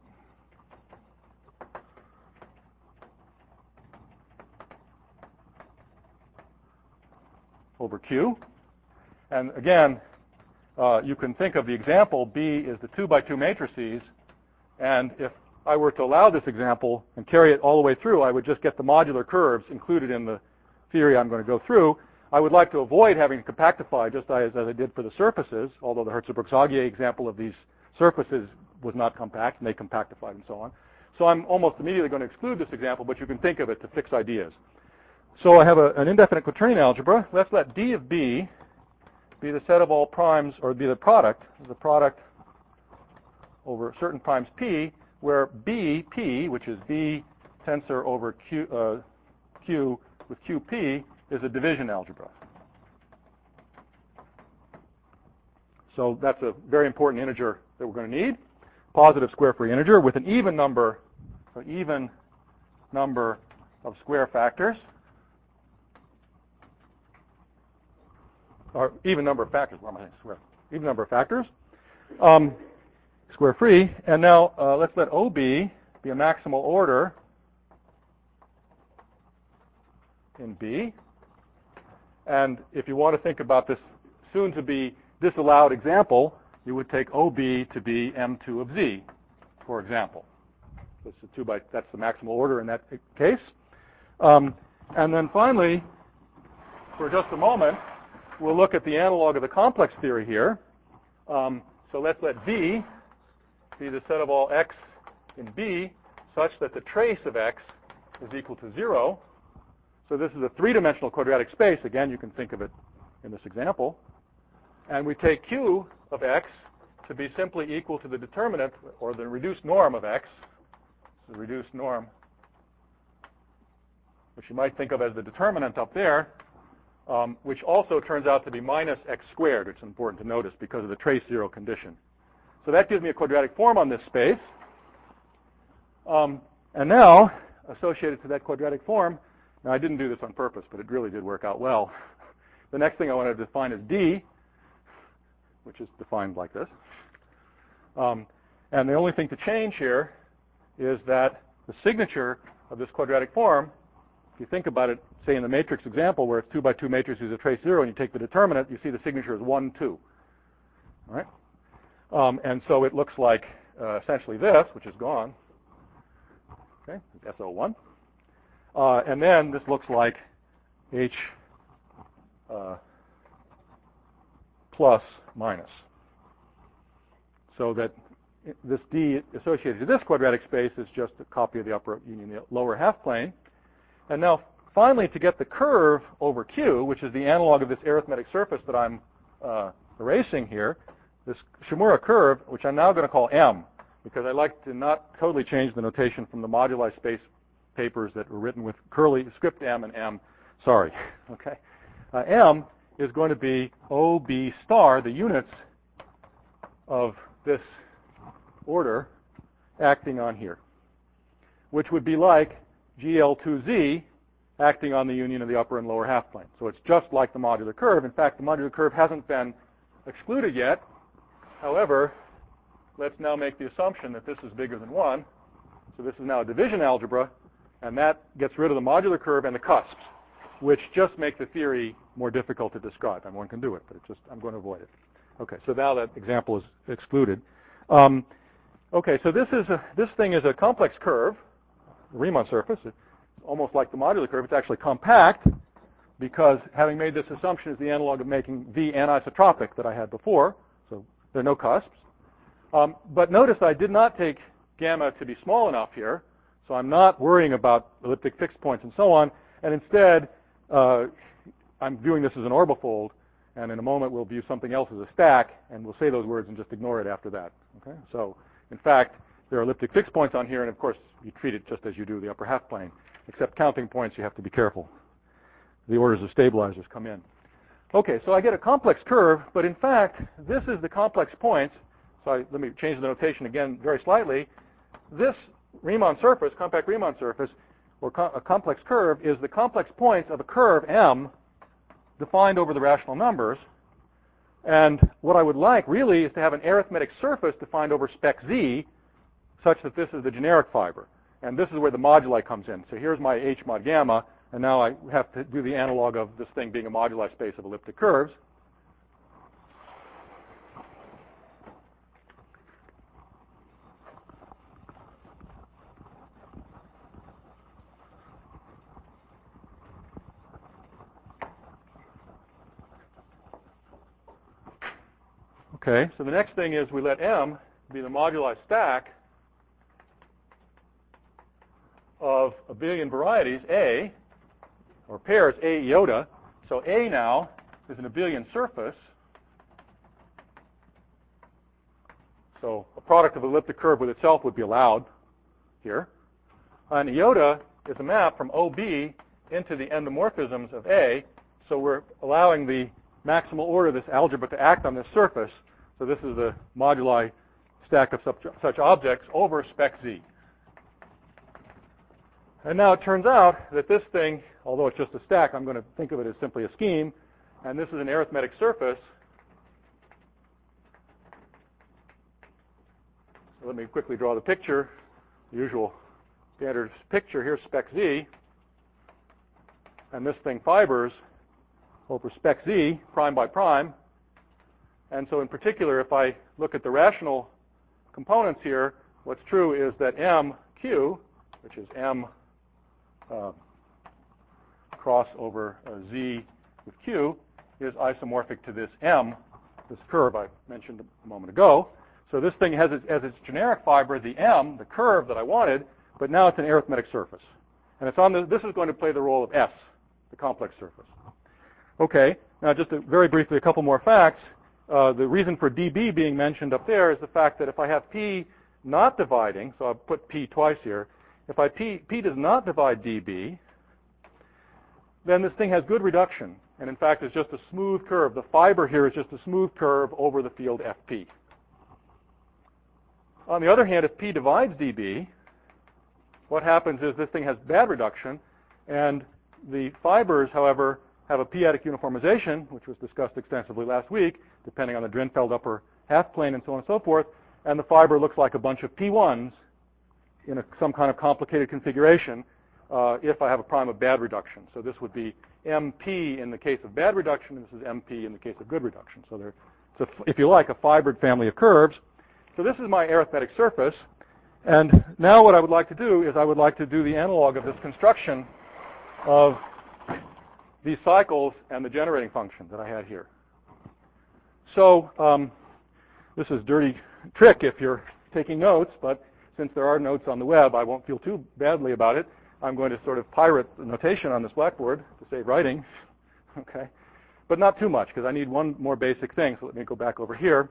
over Q. And again, uh, you can think of the example, B is the two by two matrices. And if I were to allow this example and carry it all the way through, I would just get the modular curves included in the theory I'm going to go through. I would like to avoid having to compactify just as, as I did for the surfaces, although the Hertzsprung-Augier example of these surfaces was not compact, and they compactified and so on. So I'm almost immediately going to exclude this example, but you can think of it to fix ideas. So I have a, an indefinite quaternion algebra. Let's let D of B be the set of all primes, or be the product, the product over certain primes P, where B, P, which is B tensor over Q, uh, Q with Q P, is a division algebra. So that's a very important integer that we're going to need. Positive square free integer with an even number, an even number of square factors. Or even number of factors. What am I saying? Square. Even number of factors. Um, square free. And now uh, let's let O B be a maximal order in B. And if you want to think about this soon to be disallowed example, you would take O B to be M two of Z, for example. That's the two by that's the maximal order in that case. Um, and then finally, for just a moment, we'll look at the analog of the complex theory here. Um, so let's let V be the set of all x in B such that the trace of x is equal to zero. So this is a three-dimensional quadratic space. Again, you can think of it in this example. And we take Q of x to be simply equal to the determinant, or the reduced norm of x, the reduced norm, which you might think of as the determinant up there, um, which also turns out to be minus x squared, which is important to notice because of the trace zero condition. So that gives me a quadratic form on this space. Um, and now, associated to that quadratic form, now I didn't do this on purpose, but it really did work out well. The next thing I want to define is D, which is defined like this. Um, and the only thing to change here is that the signature of this quadratic form, if you think about it, say in the matrix example where it's two by two matrices of trace zero and you take the determinant, you see the signature is one, two. All right? Um, and so it looks like uh, essentially this, which is gone. Okay, S O one. Uh, and then this looks like H uh, plus minus. So that this D associated to this quadratic space is just a copy of the upper union the lower half plane. And now finally, to get the curve over Q, which is the analog of this arithmetic surface that I'm uh, erasing here, this Shimura curve, which I'm now going to call M, because I like to not totally change the notation from the moduli space papers that were written with curly script M and M. Sorry. Okay. Uh, M is going to be O B star, the units of this order acting on here, which would be like G L two Z acting on the union of the upper and lower half plane. So it's just like the modular curve. In fact, the modular curve hasn't been excluded yet. However, let's now make the assumption that this is bigger than one. So this is now a division algebra, and that gets rid of the modular curve and the cusps, which just make the theory more difficult to describe. And one can do it, but it just I'm going to avoid it. Okay, so now that example is excluded. Um, okay, so this is a, this thing is a complex curve, a Riemann surface. It's almost like the modular curve. It's actually compact because having made this assumption is the analog of making V anisotropic that I had before. So there are no cusps. Um, but notice I did not take gamma to be small enough here, so I'm not worrying about elliptic fixed points and so on. And instead, uh, I'm viewing this as an orbifold, and in a moment we'll view something else as a stack, and we'll say those words and just ignore it after that. Okay? So, in fact, there are elliptic fixed points on here, and of course you treat it just as you do the upper half plane, except counting points you have to be careful. The orders of stabilizers come in. Okay, so I get a complex curve, but in fact, this is the complex points. So I, let me change the notation again very slightly. This Riemann surface, compact Riemann surface, or co a complex curve, is the complex points of a curve M defined over the rational numbers. And what I would like really is to have an arithmetic surface defined over spec Z such that this is the generic fiber. And this is where the moduli comes in. So here's my H mod gamma, and now I have to do the analog of this thing being a moduli space of elliptic curves. Okay, so the next thing is we let M be the moduli stack of a billion varieties, A, or pairs A iota. So A now is an abelian surface. So a product of an elliptic curve with itself would be allowed here. And iota is a map from O B into the endomorphisms of A. So we're allowing the maximal order of this algebra to act on this surface. So this is the moduli stack of such, such objects over spec Z. And now it turns out that this thing, although it's just a stack, I'm going to think of it as simply a scheme. And this is an arithmetic surface. So let me quickly draw the picture. The usual standard picture. Here's spec Z. And this thing fibers over spec Z, prime by prime. And so in particular, if I look at the rational components here, what's true is that M Q, which is M uh, cross over uh, Z with Q, is isomorphic to this M, this curve I mentioned a moment ago. So this thing has its, as its generic fiber the M, the curve that I wanted, but now it's an arithmetic surface. And it's on the, this is going to play the role of S, the complex surface. Okay, now just to, very briefly, a couple more facts. Uh, the reason for D B being mentioned up there is the fact that if I have P not dividing, so I'll put P twice here, if I P, P does not divide D B, then this thing has good reduction. And in fact, it's just a smooth curve. The fiber here is just a smooth curve over the field F P. On the other hand, if P divides D B, what happens is this thing has bad reduction, and the fibers, however, have a p-adic uniformization, which was discussed extensively last week, depending on the Drinfeld upper half plane and so on and so forth, and the fiber looks like a bunch of P ones in a, some kind of complicated configuration uh, if I have a prime of bad reduction. So this would be M P in the case of bad reduction, and this is M P in the case of good reduction. So there, it's a, if you like, a fibered family of curves. So this is my arithmetic surface, and now what I would like to do is I would like to do the analog of this construction of these cycles and the generating function that I had here. So um, this is a dirty trick if you're taking notes, but since there are notes on the web, I won't feel too badly about it. I'm going to sort of pirate the notation on this blackboard to save writing, okay? But not too much, because I need one more basic thing, so let me go back over here.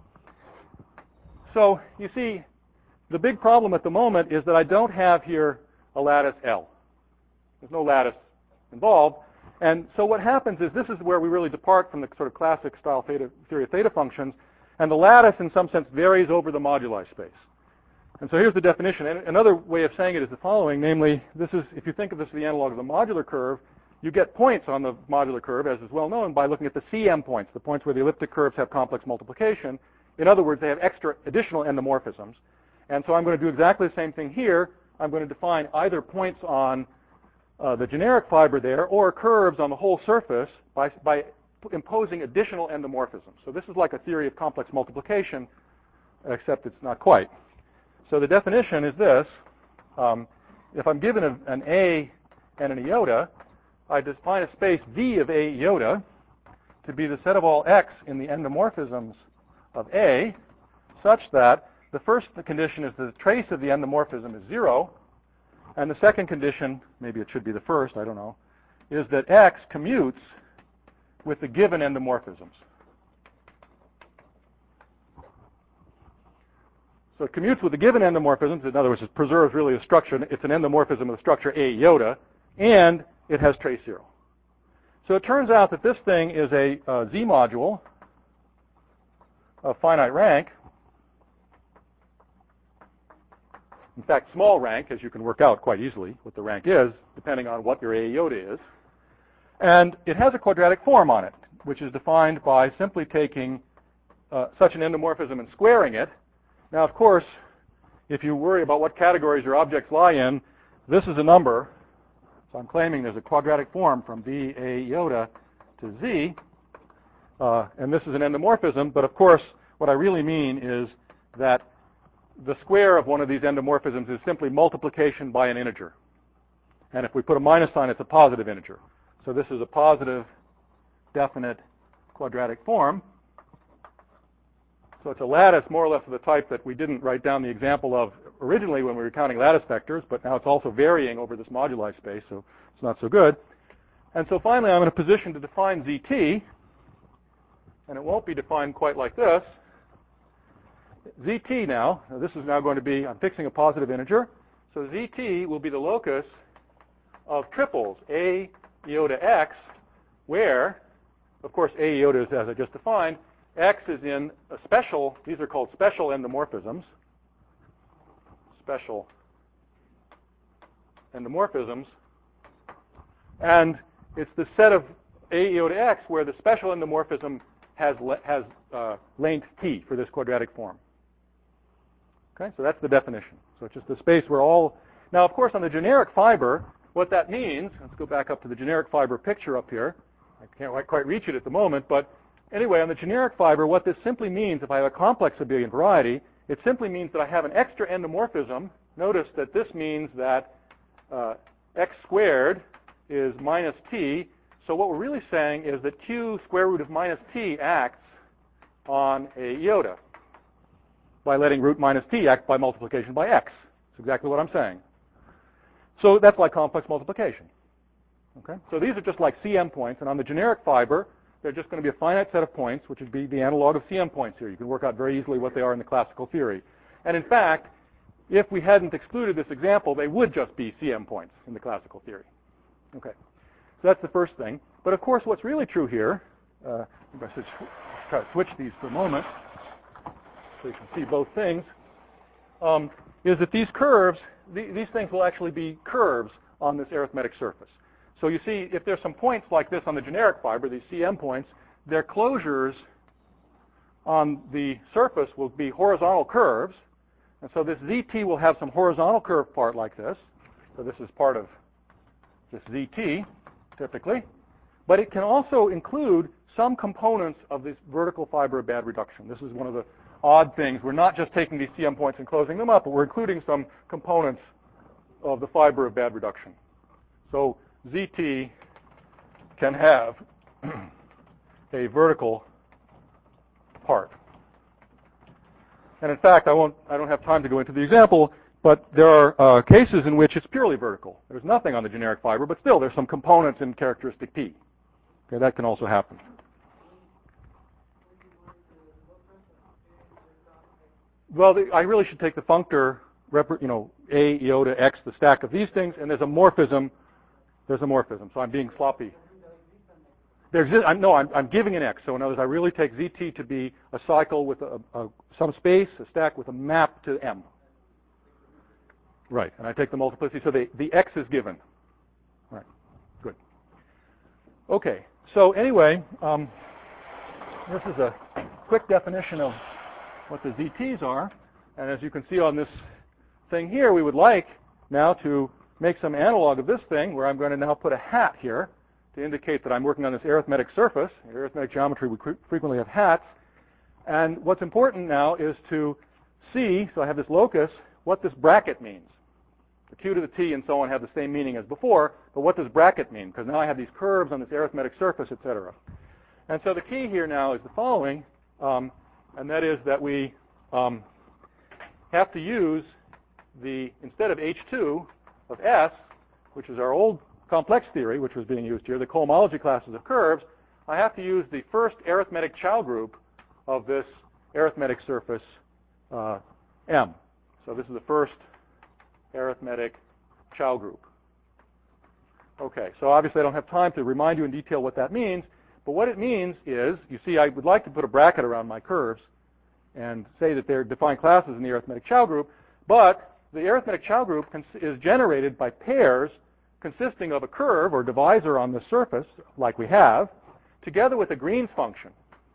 So you see, the big problem at the moment is that I don't have here a lattice L. There's no lattice involved. And so what happens is this is where we really depart from the sort of classic style theta, theory of theta functions. And the lattice, in some sense, varies over the moduli space. And so here's the definition. And another way of saying it is the following, namely, this is, if you think of this as the analog of the modular curve, you get points on the modular curve, as is well known, by looking at the C M points, the points where the elliptic curves have complex multiplication. In other words, they have extra additional endomorphisms. And so I'm going to do exactly the same thing here. I'm going to define either points on uh, the generic fiber there or curves on the whole surface by, by imposing additional endomorphisms. So this is like a theory of complex multiplication, except it's not quite. So the definition is this. Um, if I'm given a, an A and an iota, I define a space V of A iota to be the set of all X in the endomorphisms of A, such that the first condition is that the trace of the endomorphism is zero, and the second condition, maybe it should be the first, I don't know, is that X commutes with the given endomorphisms. So it commutes with the given endomorphisms. In other words, it preserves really a structure. It's an endomorphism of the structure A iota, and it has trace zero. So it turns out that this thing is a uh, Z module of finite rank. In fact, small rank, as you can work out quite easily what the rank is, depending on what your A iota is. And it has a quadratic form on it, which is defined by simply taking uh, such an endomorphism and squaring it. Now, of course, if you worry about what categories your objects lie in, this is a number. So I'm claiming there's a quadratic form from V A iota to Z. Uh, and this is an endomorphism. But of course, what I really mean is that the square of one of these endomorphisms is simply multiplication by an integer. And if we put a minus sign, it's a positive integer. So this is a positive, definite quadratic form. So it's a lattice more or less of the type that we didn't write down the example of originally when we were counting lattice vectors, but now it's also varying over this moduli space, so it's not so good. And so finally, I'm in a position to define Z T, and it won't be defined quite like this. Z T now, this is now going to be, I'm fixing a positive integer, so Z T will be the locus of triples, A iota X, where, of course, A iota is, as I just defined, X is in a special, these are called special endomorphisms, special endomorphisms, and it's the set of A iota X where the special endomorphism has, has uh, length T for this quadratic form. Okay, so that's the definition. So it's just the space where all, now of course on the generic fiber, what that means, let's go back up to the generic fiber picture up here. I can't quite reach it at the moment, but anyway, on the generic fiber, what this simply means, if I have a complex abelian variety, it simply means that I have an extra endomorphism. Notice that this means that uh, X squared is minus T. So what we're really saying is that Q square root of minus T acts on A iota by letting root minus T act by multiplication by X. That's exactly what I'm saying. So that's like complex multiplication. Okay? So these are just like C M points, and on the generic fiber, they're just going to be a finite set of points, which would be the analog of C M points here. You can work out very easily what they are in the classical theory. And in fact, if we hadn't excluded this example, they would just be C M points in the classical theory. Okay, so that's the first thing. But of course, what's really true here, uh, I'm going to try to switch these for a moment so you can see both things, um, is that these curves, th these things will actually be curves on this arithmetic surface. So you see, if there's some points like this on the generic fiber, these C M points, their closures on the surface will be horizontal curves. And so this Z T will have some horizontal curve part like this. So this is part of this Z T, typically. But it can also include some components of this vertical fiber of bad reduction. This is one of the odd things. We're not just taking these C M points and closing them up, but we're including some components of the fiber of bad reduction. So Z T can have a vertical part. And in fact, I won't, I don't have time to go into the example, but there are uh, cases in which it's purely vertical. There's nothing on the generic fiber, but still there's some components in characteristic P. Okay, that can also happen. Well, the, I really should take the functor, you know, A iota X, the stack of these things, and there's a morphism. There's a morphism, so I'm being sloppy. There's, I'm, no, I'm, I'm giving an X. So in other words, I really take Z T to be a cycle with a, a, some space, a stack with a map to M. Right, and I take the multiplicity, so the, the x is given. Right, good. Okay, so anyway, um, this is a quick definition of what the Z Ts are. And as you can see on this thing here, we would like now to make some analog of this thing, where I'm going to now put a hat here to indicate that I'm working on this arithmetic surface. In arithmetic geometry, we frequently have hats. And what's important now is to see, so I have this locus, what this bracket means. The q to the t and so on have the same meaning as before, but what does bracket mean? Because now I have these curves on this arithmetic surface, et cetera. And so the key here now is the following, um, and that is that we um, have to use the, instead of H two of S, which is our old complex theory, which was being used here, the cohomology classes of curves, I have to use the first arithmetic Chow group of this arithmetic surface uh, M. So this is the first arithmetic Chow group. Okay, so obviously I don't have time to remind you in detail what that means, but what it means is, you see, I would like to put a bracket around my curves and say that they're defined classes in the arithmetic Chow group, but the arithmetic Chow group is generated by pairs consisting of a curve or divisor on the surface, like we have, together with a Green's function.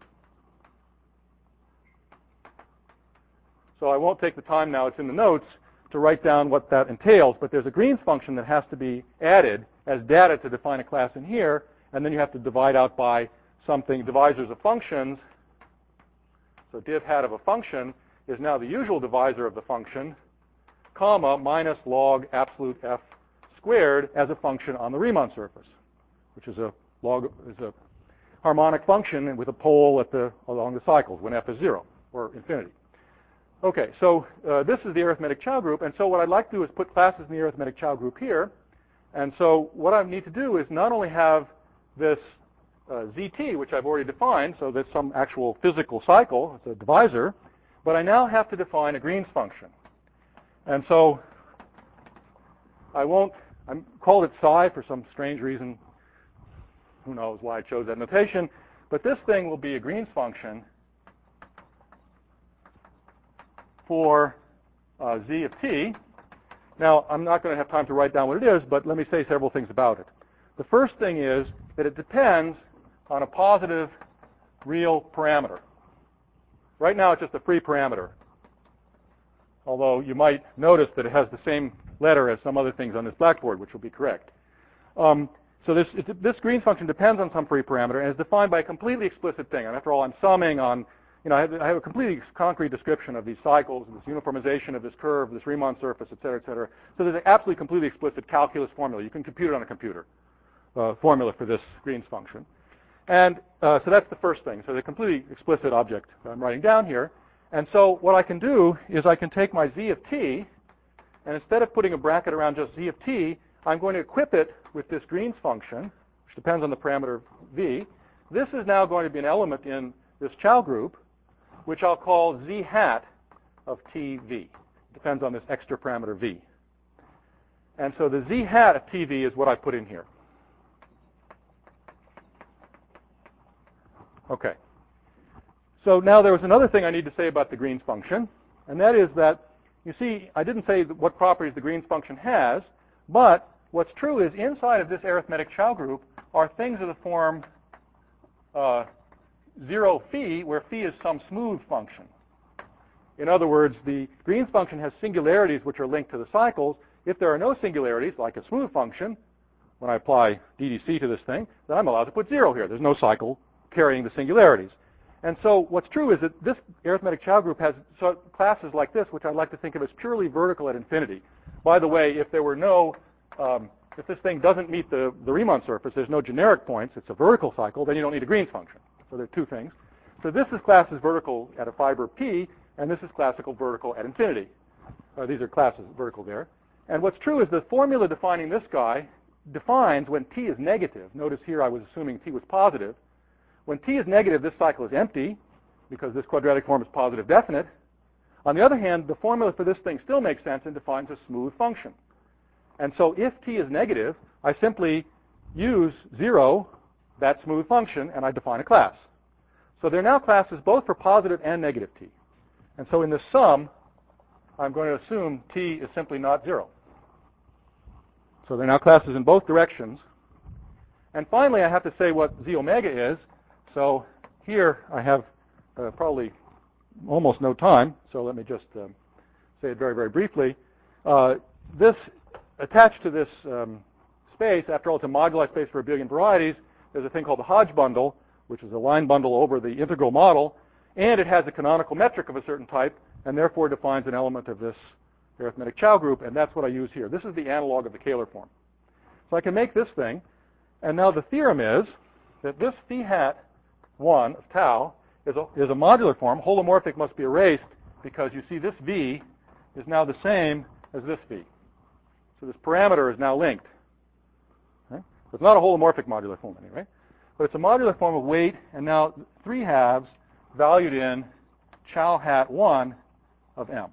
So I won't take the time now, it's in the notes, to write down what that entails, but there's a Green's function that has to be added as data to define a class in here, and then you have to divide out by something, divisors of functions. So div hat of a function is now the usual divisor of the function, comma, minus log absolute f squared as a function on the Riemann surface, which is a log is a harmonic function with a pole at the along the cycles when f is zero or infinity. Okay, so uh, this is the arithmetic Chow group, and so what I'd like to do is put classes in the arithmetic Chow group here. And so what I need to do is not only have this uh, Z T, which I've already defined, so that's some actual physical cycle, it's a divisor, but I now have to define a Green's function. And so I won't, I called it psi for some strange reason. Who knows why I chose that notation, but this thing will be a Green's function for uh, z of t. Now, I'm not going to have time to write down what it is, but let me say several things about it. The first thing is that it depends on a positive real parameter. Right now, it's just a free parameter, although you might notice that it has the same letter as some other things on this blackboard, which will be correct. Um, so this, it, this Green's function depends on some free parameter and is defined by a completely explicit thing. And after all, I'm summing on You know, I have, I have a completely concrete description of these cycles, this uniformization of this curve, this Riemann surface, et cetera, et cetera. So there's an absolutely completely explicit calculus formula. You can compute it on a computer, uh, formula for this Green's function. And uh, so that's the first thing. So the completely explicit object that I'm writing down here. And so what I can do is I can take my z of t, and instead of putting a bracket around just z of t, I'm going to equip it with this Green's function, which depends on the parameter v. This is now going to be an element in this Chow group, which I'll call z hat of tv. Depends on this extra parameter v. And so the z hat of tv is what I put in here. Okay. So now there was another thing I need to say about the Green's function, and that is that, you see, I didn't say what properties the Green's function has, but what's true is inside of this arithmetic Chow group are things of the form uh, zero phi, where phi is some smooth function. In other words, the Green's function has singularities which are linked to the cycles. If there are no singularities, like a smooth function, when I apply D D C to this thing, then I'm allowed to put zero here. There's no cycle carrying the singularities. And so what's true is that this arithmetic Chow group has so classes like this, which I'd like to think of as purely vertical at infinity. By the way, if there were no, um, if this thing doesn't meet the, the Riemann surface, there's no generic points, it's a vertical cycle, then you don't need a Green's function. So there are two things. So this is classes vertical at a fiber P, and this is classical vertical at infinity. Uh, these are classes vertical there. And what's true is the formula defining this guy defines when t is negative. Notice here I was assuming t was positive. When t is negative, this cycle is empty, because this quadratic form is positive definite. On the other hand, the formula for this thing still makes sense and defines a smooth function. And so if t is negative, I simply use zero, that smooth function, and I define a class. So there are now classes both for positive and negative t. And so in the sum I'm going to assume T is simply not zero. So they're now classes in both directions. And finally, I have to say what Z omega is. So here I have uh, probably almost no time. So let me just um, say it very, very briefly. Uh, this attached to this um, space, after all, it's a moduli space for abelian varieties. There's a thing called the Hodge bundle, which is a line bundle over the integral model. And it has a canonical metric of a certain type, and therefore defines an element of this arithmetic Chow group, and that's what I use here. This is the analog of the Kähler form. So I can make this thing, and now the theorem is that this phi hat one of tau is a, is a modular form. Holomorphic must be erased because you see this V is now the same as this V. So this parameter is now linked. Okay? So it's not a holomorphic modular form anyway, but it's a modular form of weight, and now three halves valued in Chow hat one of M.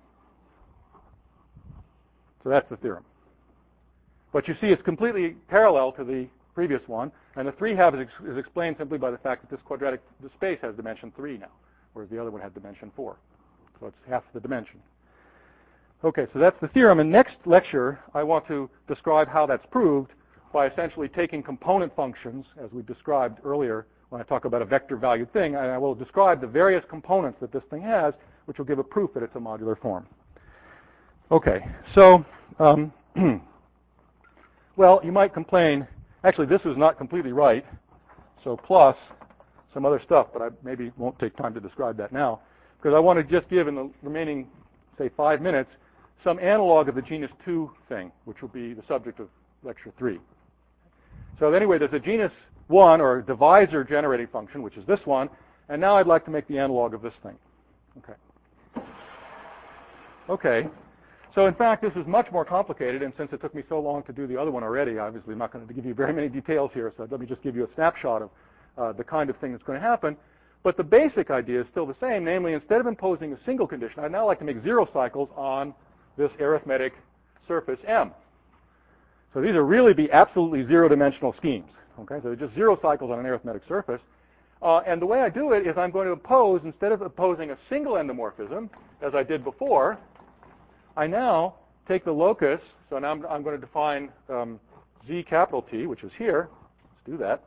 So that's the theorem. But you see it's completely parallel to the previous one, and the three halves is, ex is explained simply by the fact that this quadratic this space has dimension three now, whereas the other one had dimension four. So it's half the dimension. Okay, so that's the theorem. In next lecture, I want to describe how that's proved by essentially taking component functions, as we described earlier when I talk about a vector valued thing, and I will describe the various components that this thing has, which will give a proof that it's a modular form. Okay, so, um, well, you might complain, actually this is not completely right, so plus some other stuff, but I maybe won't take time to describe that now, because I want to just give in the remaining, say, five minutes, some analog of the genus two thing, which will be the subject of lecture three. So anyway, there's a genus one, or divisor generating function, which is this one, and now I'd like to make the analog of this thing. Okay. Okay. So in fact, this is much more complicated, and since it took me so long to do the other one already, obviously I'm not going to give you very many details here, so let me just give you a snapshot of uh, the kind of thing that's going to happen. But the basic idea is still the same, namely, instead of imposing a single condition, I'd now like to make zero cycles on this arithmetic surface M. So these are really be absolutely zero-dimensional schemes. Okay, so they're just zero cycles on an arithmetic surface. Uh, and the way I do it is I'm going to impose, instead of imposing a single endomorphism, as I did before, I now take the locus. So now I'm, I'm going to define um, Z capital T, which is here. Let's do that.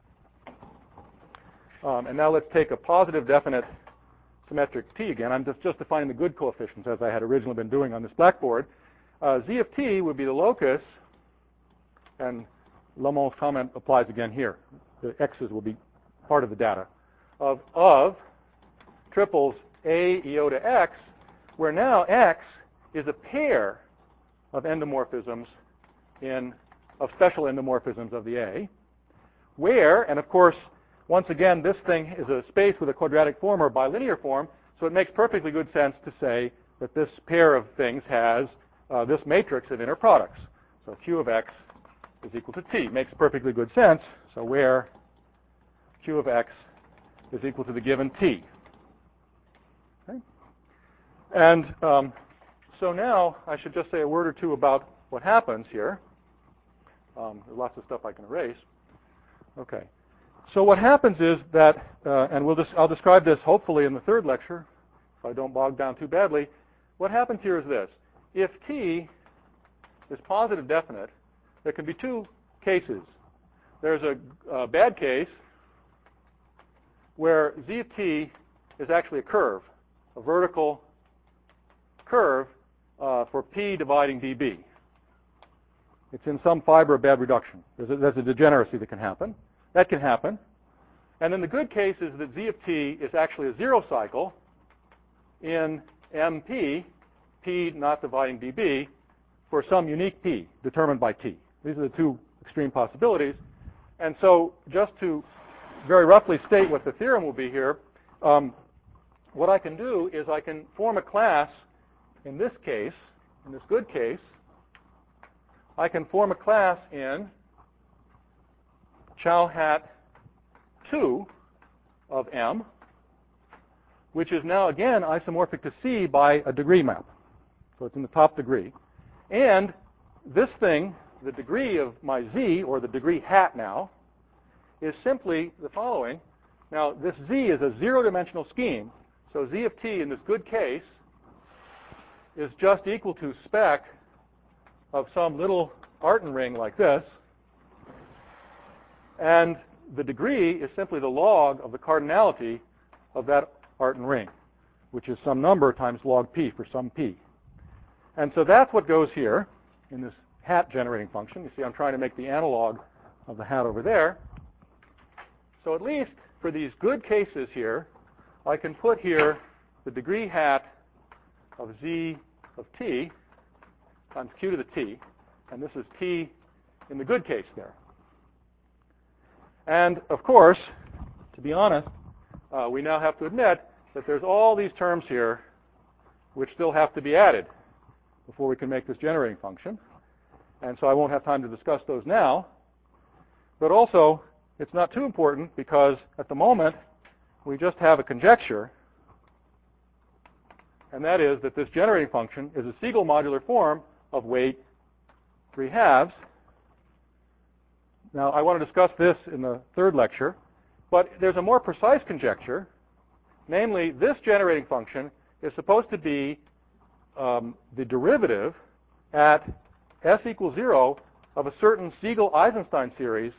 Um, and now let's take a positive definite symmetric T again. I'm just, just defining the good coefficients as I had originally been doing on this blackboard. Uh, Z of T would be the locus, and Lamont's comment applies again here. The x's will be part of the data of, of triples A iota x, where now x is a pair of endomorphisms in of special endomorphisms of the A, where, and of course, once again, this thing is a space with a quadratic form or bilinear form, so it makes perfectly good sense to say that this pair of things has uh, this matrix of inner products. So Q of x is equal to T. Makes perfectly good sense. So where Q of x is equal to the given T. Okay. And um, so now I should just say a word or two about what happens here. Um, there's lots of stuff I can erase. Okay. So what happens is that, uh, and we'll just, I'll describe this hopefully in the third lecture, if I don't bog down too badly. What happens here is this. If T is positive definite, there can be two cases. There's a, a bad case where Z of T is actually a curve, a vertical curve uh, for P dividing dB. It's in some fiber of bad reduction. There's a, there's a degeneracy that can happen. That can happen. And then the good case is that Z of T is actually a zero cycle in M P, P not dividing dB, for some unique P determined by T. These are the two extreme possibilities. And so just to very roughly state what the theorem will be here, um, what I can do is I can form a class in this case, in this good case. I can form a class in Chow hat two of M, which is now again isomorphic to C by a degree map. So it's in the top degree. And this thing, the degree of my Z, or the degree hat now, is simply the following. Now this Z is a zero-dimensional scheme, so Z of T in this good case is just equal to spec of some little Artin ring like this, and the degree is simply the log of the cardinality of that Artin ring, which is some number times log p for some p. And so that's what goes here in this hat generating function. You see I'm trying to make the analog of the hat over there. So at least for these good cases here, I can put here the degree hat of z of t times q to the t, and this is t in the good case there. And of course, to be honest, uh, we now have to admit that there's all these terms here which still have to be added before we can make this generating function. And so I won't have time to discuss those now. But also, it's not too important because at the moment, we just have a conjecture, and that is that this generating function is a Siegel modular form of weight three halves. Now, I want to discuss this in the third lecture, but there's a more precise conjecture. Namely, this generating function is supposed to be um, the derivative at s equals zero of a certain Siegel-Eisenstein series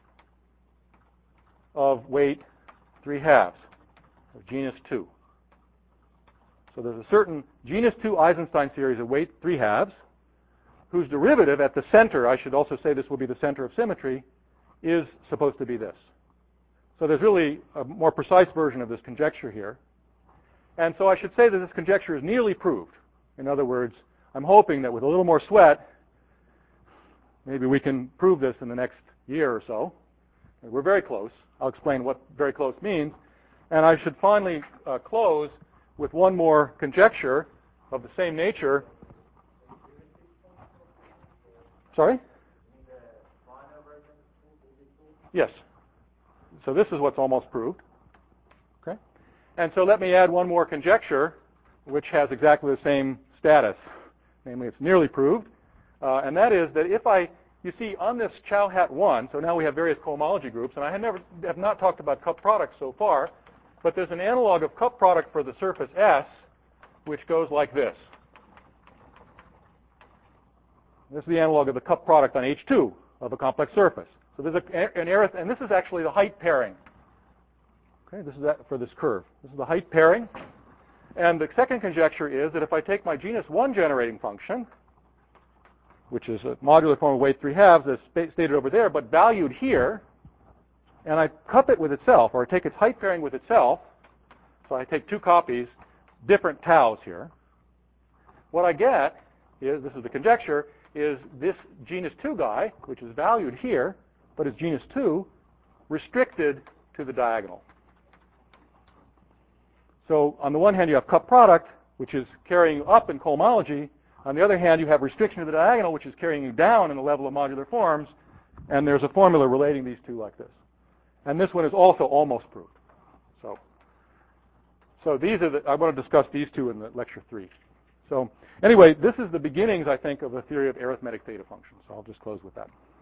of weight three halves, of genus two. So there's a certain genus two Eisenstein series of weight three halves, whose derivative at the center, I should also say this will be the center of symmetry, is supposed to be this. So there's really a more precise version of this conjecture here. And so I should say that this conjecture is nearly proved. In other words, I'm hoping that with a little more sweat, maybe we can prove this in the next year or so. We're very close. I'll explain what very close means. And I should finally uh, close with one more conjecture of the same nature. Sorry? Yes. So this is what's almost proved. Okay? And so let me add one more conjecture, which has exactly the same status. Namely, it's nearly proved. Uh, and that is that if I, you see, on this Chow hat one, so now we have various cohomology groups, and I have, never, have not talked about cup products so far, but there's an analog of cup product for the surface S, which goes like this. This is the analog of the cup product on H two of a complex surface. So there's a, an arith, and this is actually the height pairing. Okay, this is that for this curve. This is the height pairing. And the second conjecture is that if I take my genus one generating function, which is a modular form of weight three halves as stated over there, but valued here, and I cup it with itself, or I take its height pairing with itself, so I take two copies, different taus here, what I get is, this is the conjecture, is this genus two guy, which is valued here, but is genus two, restricted to the diagonal. So on the one hand, you have cup product, which is carrying you up in cohomology. On the other hand, you have restriction to the diagonal, which is carrying you down in the level of modular forms. And there's a formula relating these two like this. And this one is also almost proved. So, so these are the, I want to discuss these two in the lecture three. So anyway, this is the beginnings, I think, of a theory of arithmetic theta functions. So I'll just close with that.